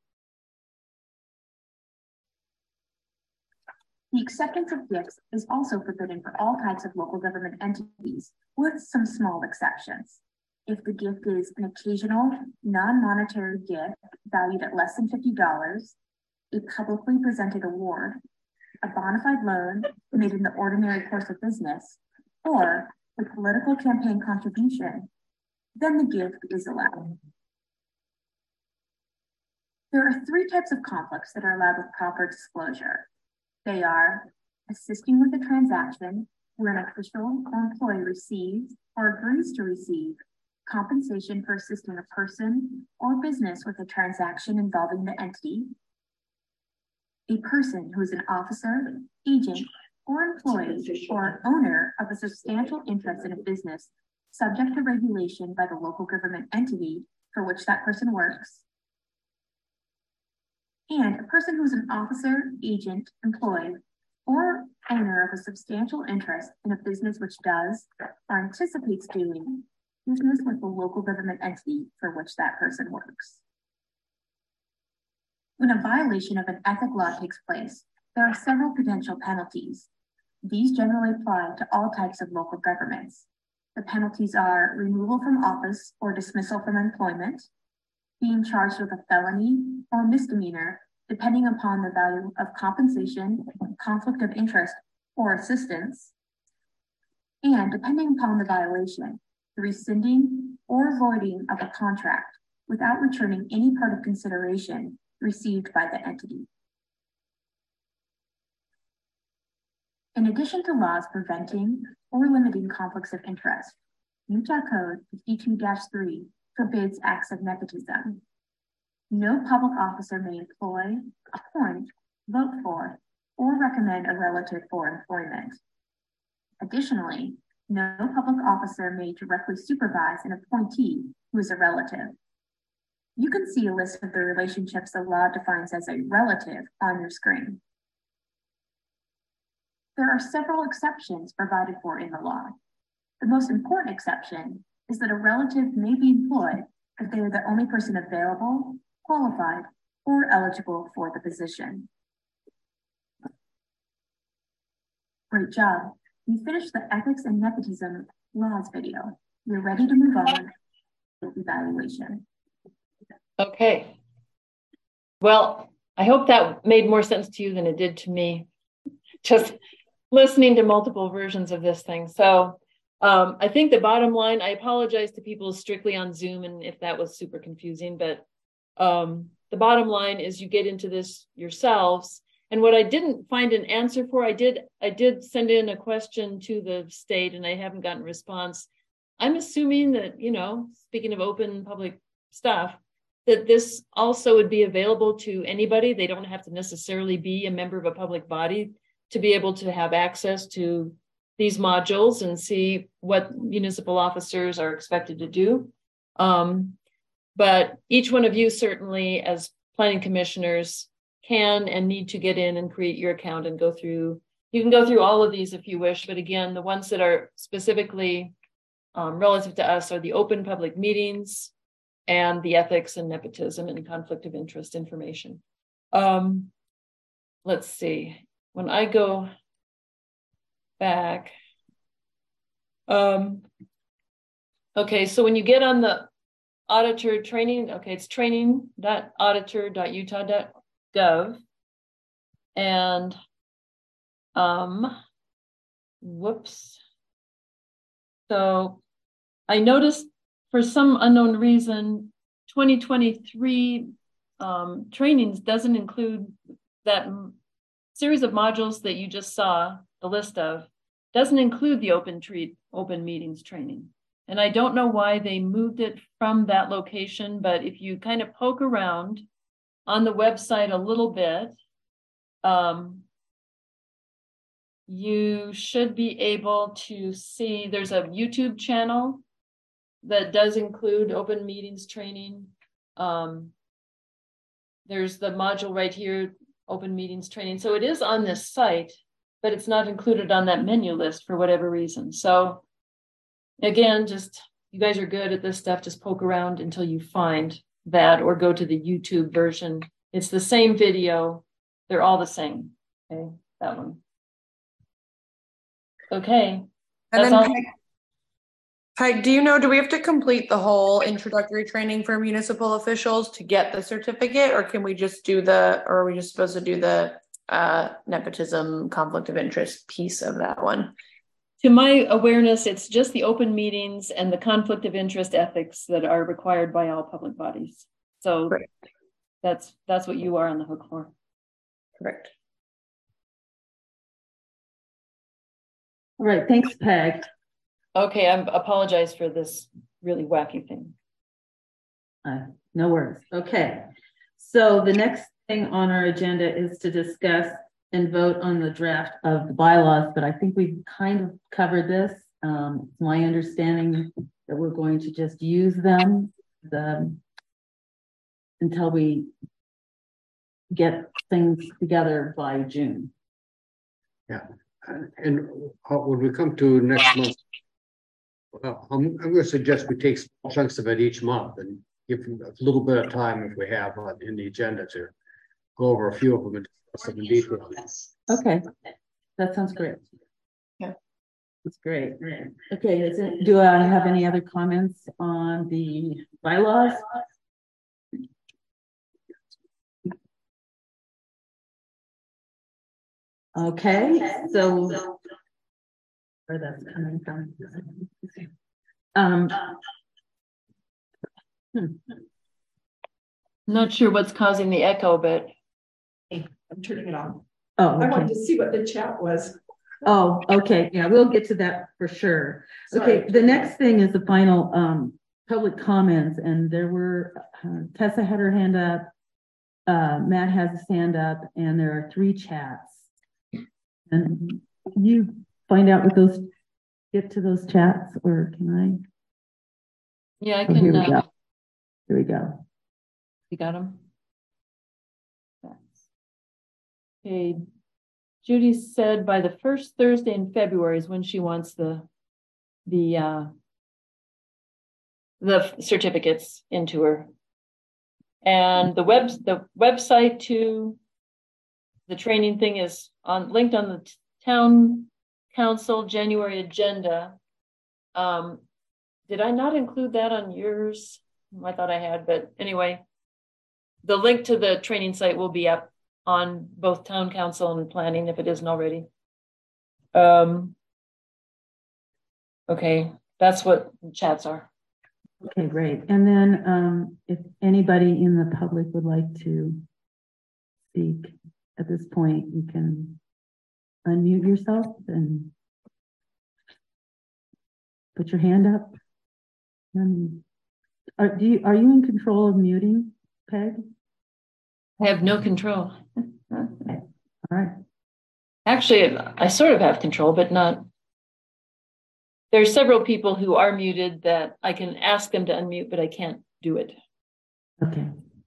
The acceptance of gifts is also forbidden for all types of local government entities, with some small exceptions. If the gift is an occasional, non-monetary gift valued at less than fifty dollars, a publicly presented award, a bona fide loan made in the ordinary course of business, or a political campaign contribution, then the gift is allowed. There are three types of conflicts that are allowed with proper disclosure. They are assisting with a transaction where an official or employee receives or agrees to receive compensation for assisting a person or business with a transaction involving the entity, a person who is an officer, agent, or employee or owner of a substantial interest in a business subject to regulation by the local government entity for which that person works, and a person who is an officer, agent, employee, or owner of a substantial interest in a business which does or anticipates doing business with the local government entity for which that person works. When a violation of an ethic law takes place, there are several potential penalties. These generally apply to all types of local governments. The penalties are removal from office or dismissal from employment, being charged with a felony or misdemeanor, depending upon the value of compensation, conflict of interest, or assistance, and depending upon the violation, the rescinding or voiding of a contract without returning any part of consideration received by the entity. In addition to laws preventing or limiting conflicts of interest, Utah Code fifty-two dash three forbids acts of nepotism. No public officer may employ, appoint, vote for, or recommend a relative for employment. Additionally, no public officer may directly supervise an appointee who is a relative. You can see a list of the relationships the law defines as a relative on your screen. There are several exceptions provided for in the law. The most important exception is that a relative may be employed if they are the only person available, qualified, or eligible for the position. Great job. You finished the ethics and nepotism laws video. You're ready to move on to evaluation. Okay. Well, I hope that made more sense to you than it did to me, just listening to multiple versions of this thing. So um, I think the bottom line, I apologize to people strictly on Zoom and if that was super confusing, but um, the bottom line is you get into this yourselves. And what I didn't find an answer for, I did, I did send in a question to the state and I haven't gotten a response. I'm assuming that, you know, speaking of open public stuff, that this also would be available to anybody. They don't have to necessarily be a member of a public body to be able to have access to these modules and see what municipal officers are expected to do. Um, but each one of you certainly as planning commissioners can and need to get in and create your account and go through. You can go through all of these if you wish, but again, the ones that are specifically um, relative to us are the open public meetings and the ethics and nepotism and conflict of interest information. Um, let's see, when I go back, um, Okay, so when you get on the auditor training, okay, it's training dot auditor dot utah dot gov. And um, whoops. So I noticed for some unknown reason, twenty twenty-three um, trainings doesn't include that m- series of modules that you just saw, the list of, doesn't include the open treat, open meetings training. And I don't know why they moved it from that location, but if you kind of poke around on the website a little bit, um, you should be able to see there's a YouTube channel that does include open meetings training. Um, there's the module right here, open meetings training. So it is on this site, but it's not included on that menu list for whatever reason. So again, just, you guys are good at this stuff. Just poke around until you find that, or go to the YouTube version. It's the same video. They're all the same. Okay, that one. Okay. And That's then, all. Peg, Peg, do you know, do we have to complete the whole introductory training for municipal officials to get the certificate, or can we just do the, or are we just supposed to do the uh, nepotism, conflict of interest piece of that one? To my awareness, it's just the open meetings and the conflict of interest ethics that are required by all public bodies. So Correct. that's that's what you are on the hook for. Correct. All right, thanks, Peg. Okay, I apologize for this really wacky thing. Uh, no worries. Okay, so the next thing on our agenda is to discuss and vote on the draft of the bylaws, but I think we've kind of covered this. Um, it's my understanding that we're going to just use them the, until we get things together by June. Yeah, and, and when we come to next month, well, I'm, I'm going to suggest we take small chunks of it each month and give them a little bit of time if we have uh, in the agenda to go over a few of them and discuss them in detail. Okay, that sounds great. Yeah, that's great. Okay, is it, do I have any other comments on the bylaws? Okay, so where that's coming from. Um, hmm. Not sure what's causing the echo, but I'm turning it on. Oh, okay. I wanted to see what the chat was. Oh, okay. Yeah, we'll get to that for sure. Sorry. Okay, the next thing is the final um, public comments, and there were uh, Tessa had her hand up, uh, Matt has his hand up, and there are three chats. And can you find out what those, get to those chats, or can I? Yeah, I Oh, can. here we Uh, go. Here we go. You got them? Okay. Judy said by the first Thursday in February is when she wants the the uh, the certificates into her, and the web the website to the training thing is on linked on the town council January agenda. Um, did I not include that on yours? I thought I had, but anyway, the link to the training site will be up on both town council and planning if it isn't already. Um, okay, that's what chats are. Okay, great. And then um, if anybody in the public would like to speak at this point, you can unmute yourself and put your hand up. And are, do you, are you in control of muting, Peg? I have no control. Okay. All right. Actually, I sort of have control, but not. There are several people who are muted that I can ask them to unmute, but I can't do it. Okay.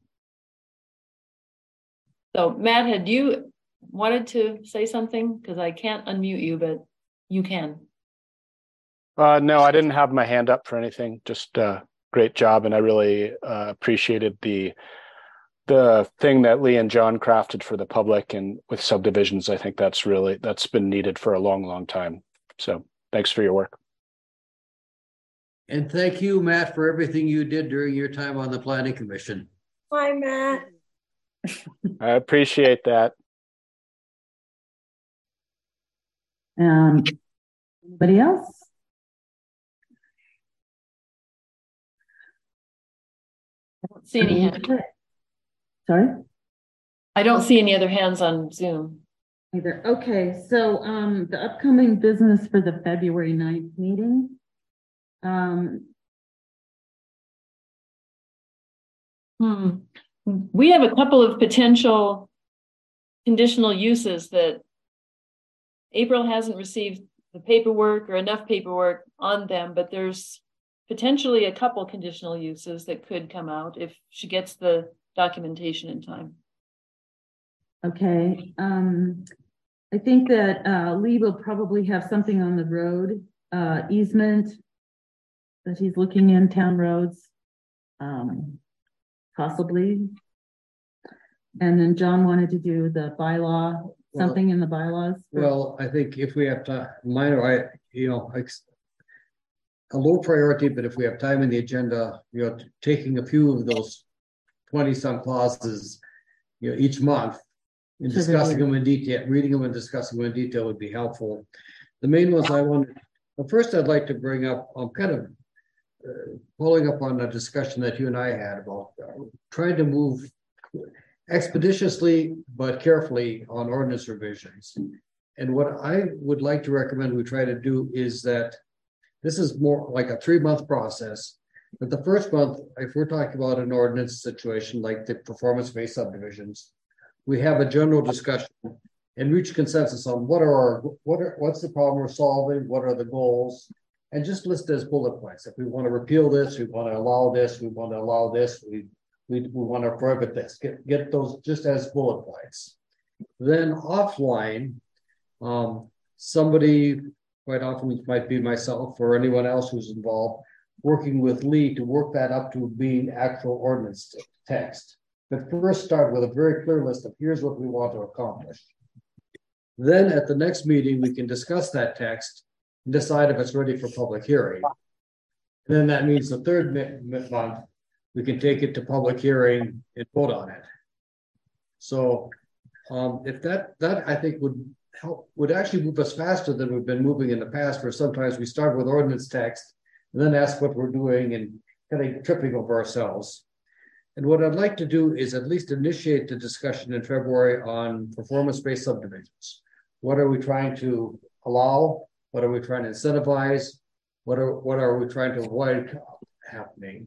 So Matt, had you wanted to say something? Because I can't unmute you, but you can. Uh, no, I didn't have my hand up for anything. Just uh, great job. And I really uh, appreciated the the thing that Lee and John crafted for the public, and with subdivisions. I think that's really, that's been needed for a long, long time. So thanks for your work. And thank you, Matt, for everything you did during your time on the Planning Commission. Hi, Matt. I appreciate that. Um, anybody else? I don't see any hands. Sorry? I don't see any other hands on Zoom. Either. Okay, so um, the upcoming business for the February ninth meeting. Um, hmm. We have a couple of potential conditional uses that April hasn't received the paperwork or enough paperwork on them, but there's potentially a couple conditional uses that could come out if she gets the documentation in time. Okay, um, I think that uh, Lee will probably have something on the road uh, easement that he's looking in town roads, um, possibly. And then John wanted to do the bylaw, something well, in the bylaws. For- well, I think if we have to, minor, I, you know, a low priority, but if we have time in the agenda, you know, taking a few of those twenty some clauses, you know, each month and discussing them in detail, reading them and discussing them in detail would be helpful. The main ones I wanted, well, first I'd like to bring up, I'm kind of uh, following up on a discussion that you and I had about uh, trying to move expeditiously but carefully on ordinance revisions. And what I would like to recommend we try to do is that this is more like a three-month process. But the first month, if we're talking about an ordinance situation like the performance-based subdivisions, we have a general discussion and reach consensus on what are our what are what's the problem we're solving, what are the goals, and just list as bullet points. If we want to repeal this, we want to allow this, we want to allow this, we we, we want to prohibit this. Get get those just as bullet points. Then offline, um, somebody, quite often it might be myself or anyone else who's involved, working with Lee to work that up to being actual ordinance text. But first start with a very clear list of here's what we want to accomplish. Then at the next meeting, we can discuss that text and decide if it's ready for public hearing. And then that means the third month, we can take it to public hearing and vote on it. So um, if that, that I think would help, would actually move us faster than we've been moving in the past, where sometimes we start with ordinance text and then ask what we're doing and kind of tripping over ourselves. And what I'd like to do is at least initiate the discussion in February on performance-based subdivisions. What are we trying to allow? What are we trying to incentivize? What are, what are we trying to avoid happening?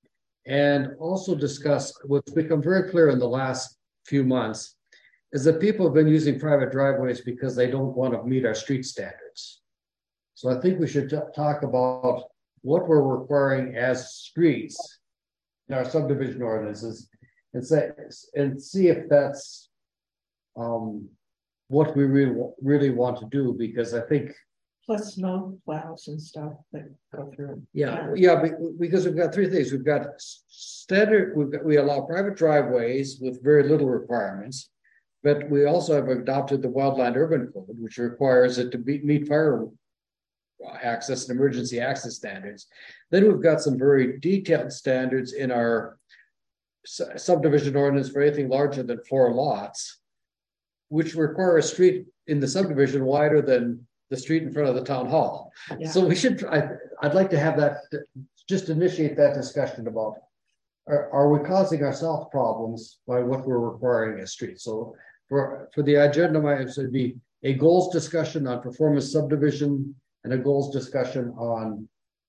And also discuss what's become very clear in the last few months is that people have been using private driveways because they don't want to meet our street standards. So I think we should t- talk about what we're requiring as streets in our subdivision ordinances and say and see if that's um, what we really really want to do, because I think plus snow plows and stuff that go through. Yeah, yeah, because we've got three things. We've got standard. We've got, we allow private driveways with very little requirements, but we also have adopted the Wildland Urban Code, which requires it to be, meet fire access and emergency access standards. Then we've got some very detailed standards in our subdivision ordinance for anything larger than four lots, which require a street in the subdivision wider than the street in front of the town hall. Yeah. So we should, I, I'd like to have that, just initiate that discussion about, are, are we causing ourselves problems by what we're requiring as streets? So for, for the agenda, it would be a goals discussion on performance subdivision and a goals discussion on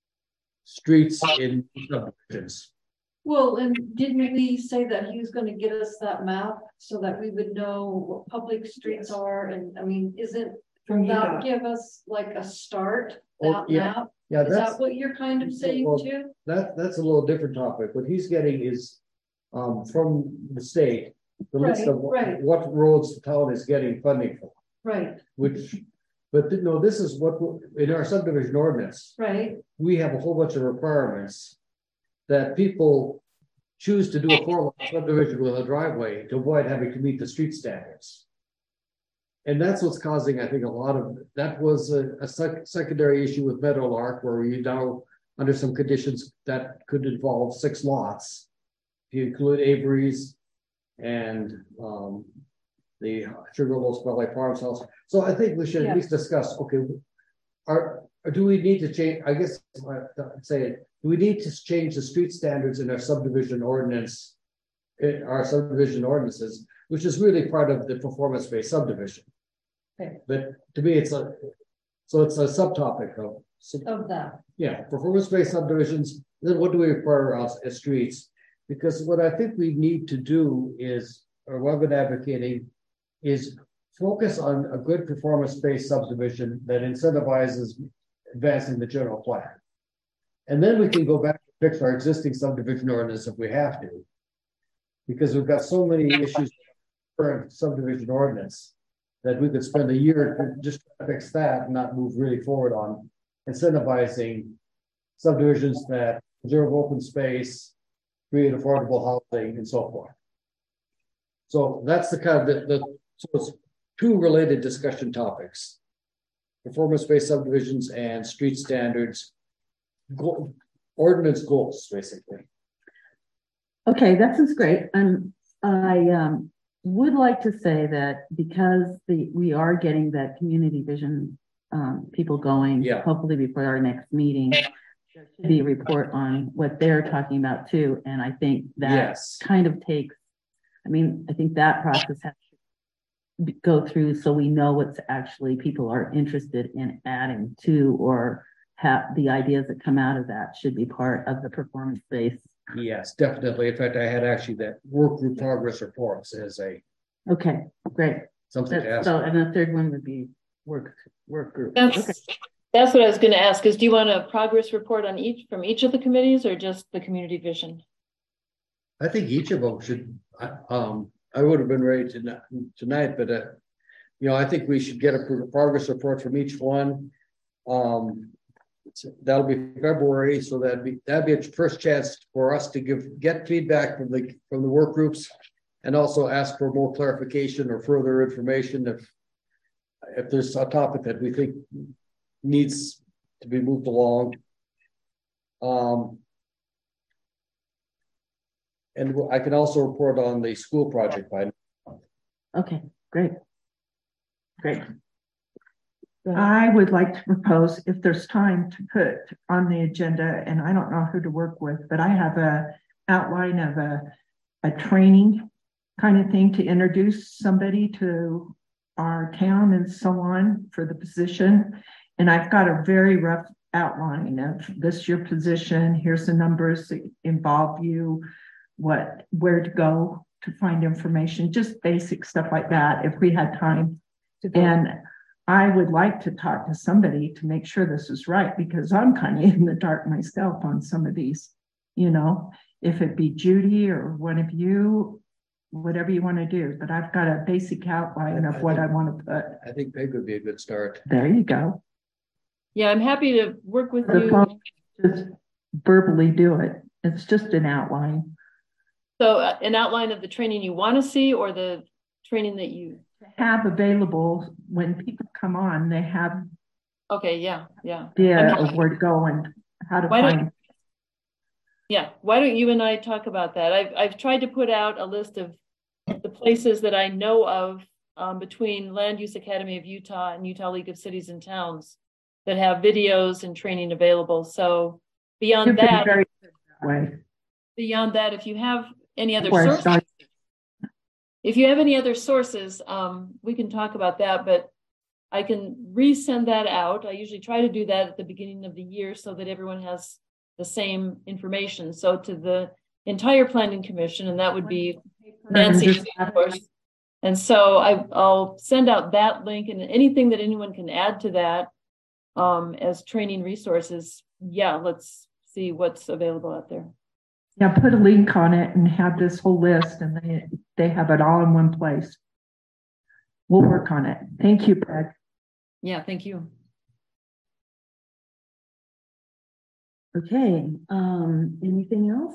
streets in subdivisions. Well, and didn't we say that he was going to get us that map so that we would know what public streets are? And I mean, isn't that give us like a start, that oh, yeah. map? Yeah, is that what you're kind of saying well, too? That, that's a little different topic. What he's getting is um, from the state, the right, list of right. what roads the town is getting funding for. Right. Which, but no, this is what, in our subdivision ordinance, right? We have a whole bunch of requirements that people choose to do a four-lot subdivision with a driveway to avoid having to meet the street standards. And that's what's causing, I think, a lot of, that was a, a sec- secondary issue with Meadowlark, where we now under some conditions that could involve six lots. If you include Avery's and um, the Sugarloaf Valley Farms House. So I think we should Yeah. at least discuss, okay, are, or do we need to change, I guess I'd say, do we need to change the street standards in our subdivision ordinance, in our subdivision ordinances, which is really part of the performance-based subdivision. Okay. But to me, it's a, so it's a subtopic of, Of that. yeah, performance-based subdivisions. Then what do we require as, as streets? Because what I think we need to do is, or what I've been advocating, is focus on a good performance-based subdivision that incentivizes advancing the general plan. And then we can go back and fix our existing subdivision ordinance if we have to. Because we've got so many issues in the current subdivision ordinance that we could spend a year just to fix that and not move really forward on incentivizing subdivisions that preserve open space, create affordable housing, and so forth. So that's the kind of the, the so it's two related discussion topics: performance-based subdivisions and street standards, go, ordinance goals, basically. Okay, that sounds great. Um, I um, would like to say that because the we are getting that community vision um, people going, yeah. hopefully before our next meeting, there should be a report on what they're talking about too. And I think that yes. kind of takes, I mean, I think that process has to go through so we know what's actually people are interested in adding to, or have the ideas that come out of that should be part of the performance-based. Yes, definitely. In fact, I had actually that work group progress reports as a okay, great. Something that's, to ask. So, and the third one would be work work group. That's okay. that's what I was going to ask. Is do you want a progress report on each from each of the committees, or just the community vision? I think each of them should. Um, I would have been ready to, tonight, but uh, you know, I think we should get a progress report from each one. Um, That'll be February, so that'd be that'd be a first chance for us to give get feedback from the from the work groups, and also ask for more clarification or further information if if there's a topic that we think needs to be moved along. Um, and I can also report on the school project by. Okay, great, great. I would like to propose, if there's time, to put on the agenda, and I don't know who to work with, but I have a outline of a, a training kind of thing to introduce somebody to our town and so on for the position. And I've got a very rough outline of this is your position, here's the numbers that involve you, what, where to go to find information, just basic stuff like that if we had time. And I would like to talk to somebody to make sure this is right, because I'm kind of in the dark myself on some of these, you know, if it be Judy or one of you, whatever you want to do, but I've got a basic outline of what I want to put. I think Peg would be a good start. There you go. Yeah, I'm happy to work with The you. phone, just verbally do it. It's just an outline. So uh, an outline of the training you want to see, or the training that you have available when people come on, they have okay yeah yeah yeah of where to go and how to why find don't, yeah why don't you and I talk about that? I've, I've tried to put out a list of the places that I know of um, between Land Use Academy of Utah and Utah League of Cities and Towns that have videos and training available. So beyond You've that, very that way. beyond that, if you have any other Where sources, if you have any other sources, um, we can talk about that, but I can resend that out. I usually try to do that at the beginning of the year so that everyone has the same information. So to the entire planning commission, and that would be Nancy, of course. And so I, I'll send out that link, and anything that anyone can add to that um, as training resources. Yeah, let's see what's available out there. Yeah, put a link on it and have this whole list, and they, they have it all in one place. We'll work on it. Thank you, Peg. Yeah, thank you. Okay, um, anything else?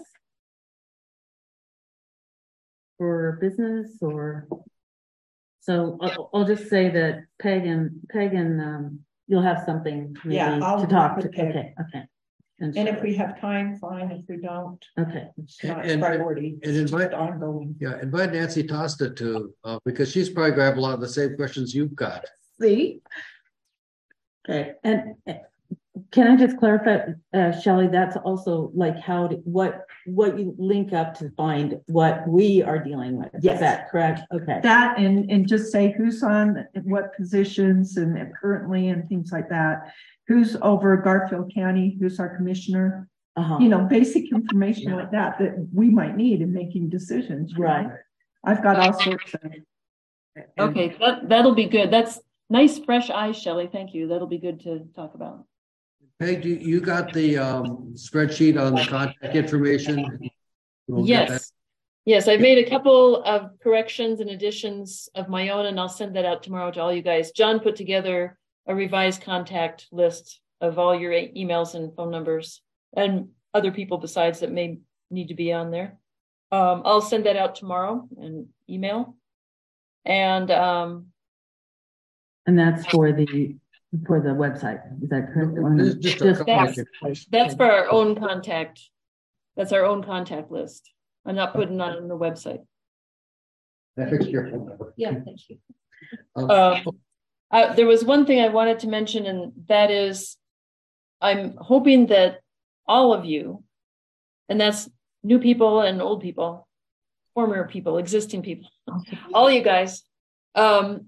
For business or? So I'll, I'll just say that Peg and, Peg and um, you'll have something maybe Yeah, I'll to talk to. Peg. Okay, okay. And if we have time, fine. If we don't, Okay. it's not And- priority. And It's invite, just ongoing. yeah, invite Nancy Tosta to, uh, because she's probably gonna have a lot of the same questions you've got. See? Okay, and uh, can I just clarify, uh, Shelley, that's also like how, to, what, what you link up to find what we are dealing with. Yes. Is that correct? Okay. That and, and just say who's on what positions and currently and things like that. Who's over Garfield County, who's our commissioner, uh-huh. you know, basic information yeah. like that, that we might need in making decisions. Right. Know? I've got all sorts of. Okay, that, that'll be good. That's nice, fresh eyes, Shelley. Thank you. That'll be good to talk about. Peg, do you got the um, spreadsheet on the contact information? We'll yes. Yes, I've made a couple of corrections and additions of my own, and I'll send that out tomorrow to all you guys. John put together a revised contact list of all your emails and phone numbers and other people besides that may need to be on there. Um, I'll send that out tomorrow in email. And um, and that's for the for the website. Is that correct? Just just that's, that's for our own contact. That's our own contact list. I'm not putting that on the website. Thank you. Yeah, thank you. Um, Uh, there was one thing I wanted to mention, and that is I'm hoping that all of you, and that's new people and old people, former people, existing people, all you guys, um,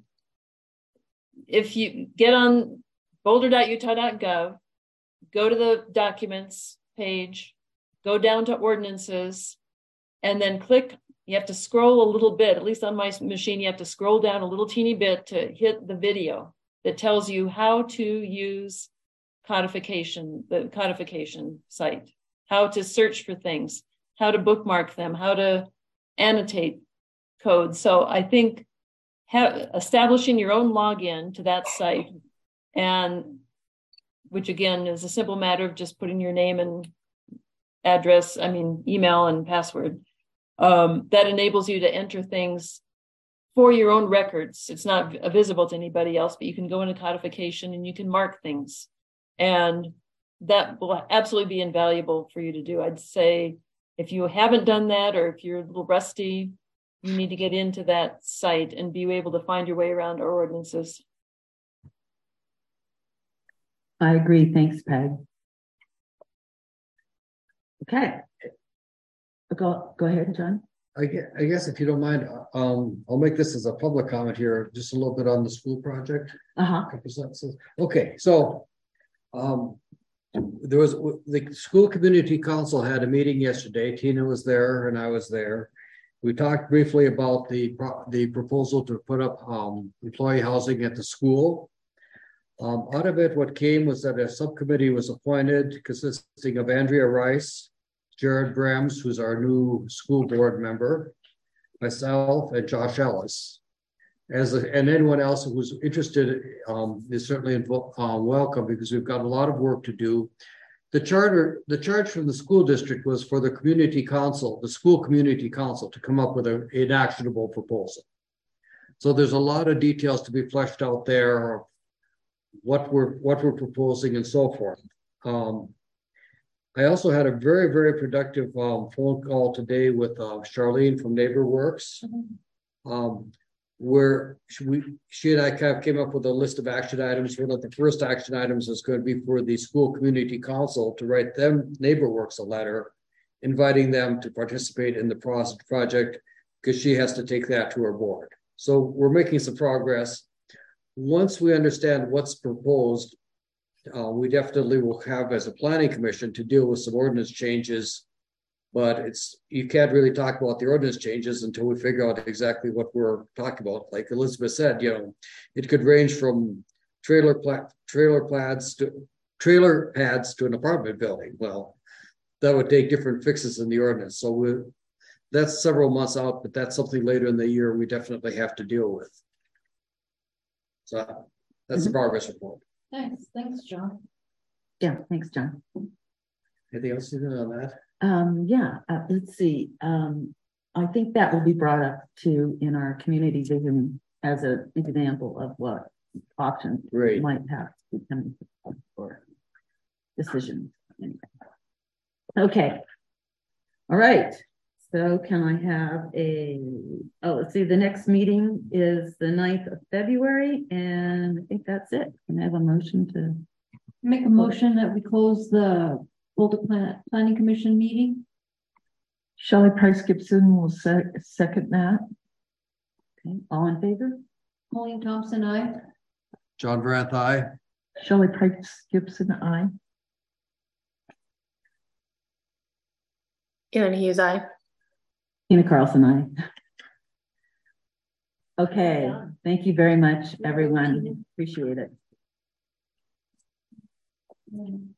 if you get on boulder dot utah dot gov, go to the documents page, go down to ordinances, and then click. You have to scroll a little bit, at least on my machine, you have to scroll down a little teeny bit to hit the video that tells you how to use codification, the codification site, how to search for things, how to bookmark them, how to annotate codes. So I think have, establishing your own login to that site, and which again is a simple matter of just putting your name and address, I mean, email and password. Um, that enables you to enter things for your own records. It's not visible to anybody else, but you can go into codification and you can mark things. And that will absolutely be invaluable for you to do. I'd say if you haven't done that, or if you're a little rusty, you need to get into that site and be able to find your way around our ordinances. I agree. Thanks, Peg. Okay. Go, go ahead, John. I guess, I guess if you don't mind, um, I'll make this as a public comment here, just a little bit on the school project. Uh-huh. Okay, so um, there was the school community council had a meeting yesterday. Tina was there and I was there. We talked briefly about the the proposal to put up um, employee housing at the school. Um, out of it, what came was that a subcommittee was appointed consisting of Andrea Rice, Jared Brems, who's our new school board member, myself, and Josh Ellis. As a, and anyone else who's interested um, is certainly uh, welcome, because we've got a lot of work to do. The charter, the charge from the school district was for the community council, the school community council, to come up with a, an actionable proposal. So there's a lot of details to be fleshed out there, what we're what we're proposing and so forth. Um, I also had a very, very productive um, phone call today with uh, Charlene from NeighborWorks, um, where she, we, she and I kind of came up with a list of action items. One of the first action items is going to be for the school community council to write them, NeighborWorks, a letter inviting them to participate in the project, because she has to take that to her board. So we're making some progress. Once we understand what's proposed, Uh, we definitely will have as a planning commission to deal with some ordinance changes, but it's you can't really talk about the ordinance changes until we figure out exactly what we're talking about. Like Elizabeth said, you know, it could range from trailer pla- trailer pads to trailer pads to an apartment building. Well, that would take different fixes in the ordinance. So we that's several months out, but that's something later in the year we definitely have to deal with. So that's mm-hmm. the progress report. Thanks. Thanks, John. Yeah, thanks, John. Anything else to do on that? Um, yeah, uh, let's see. Um, I think that will be brought up too in our community vision as an example of what options Great. might have to be coming for decisions. Okay. All right. So can I have a, oh, let's see, the next meeting is the ninth of February, and I think that's it. Can I have a motion to make a motion that we close the Boulder Plan Planning Commission meeting? Shelley Price Gibson will se second that. Okay, all in favor? Colleen Thompson, aye. John Varanth, aye. Shelley Price Gibson, aye. Erin Hughes, aye. Tina Carlson, aye. Okay, thank you very much, everyone. Appreciate it.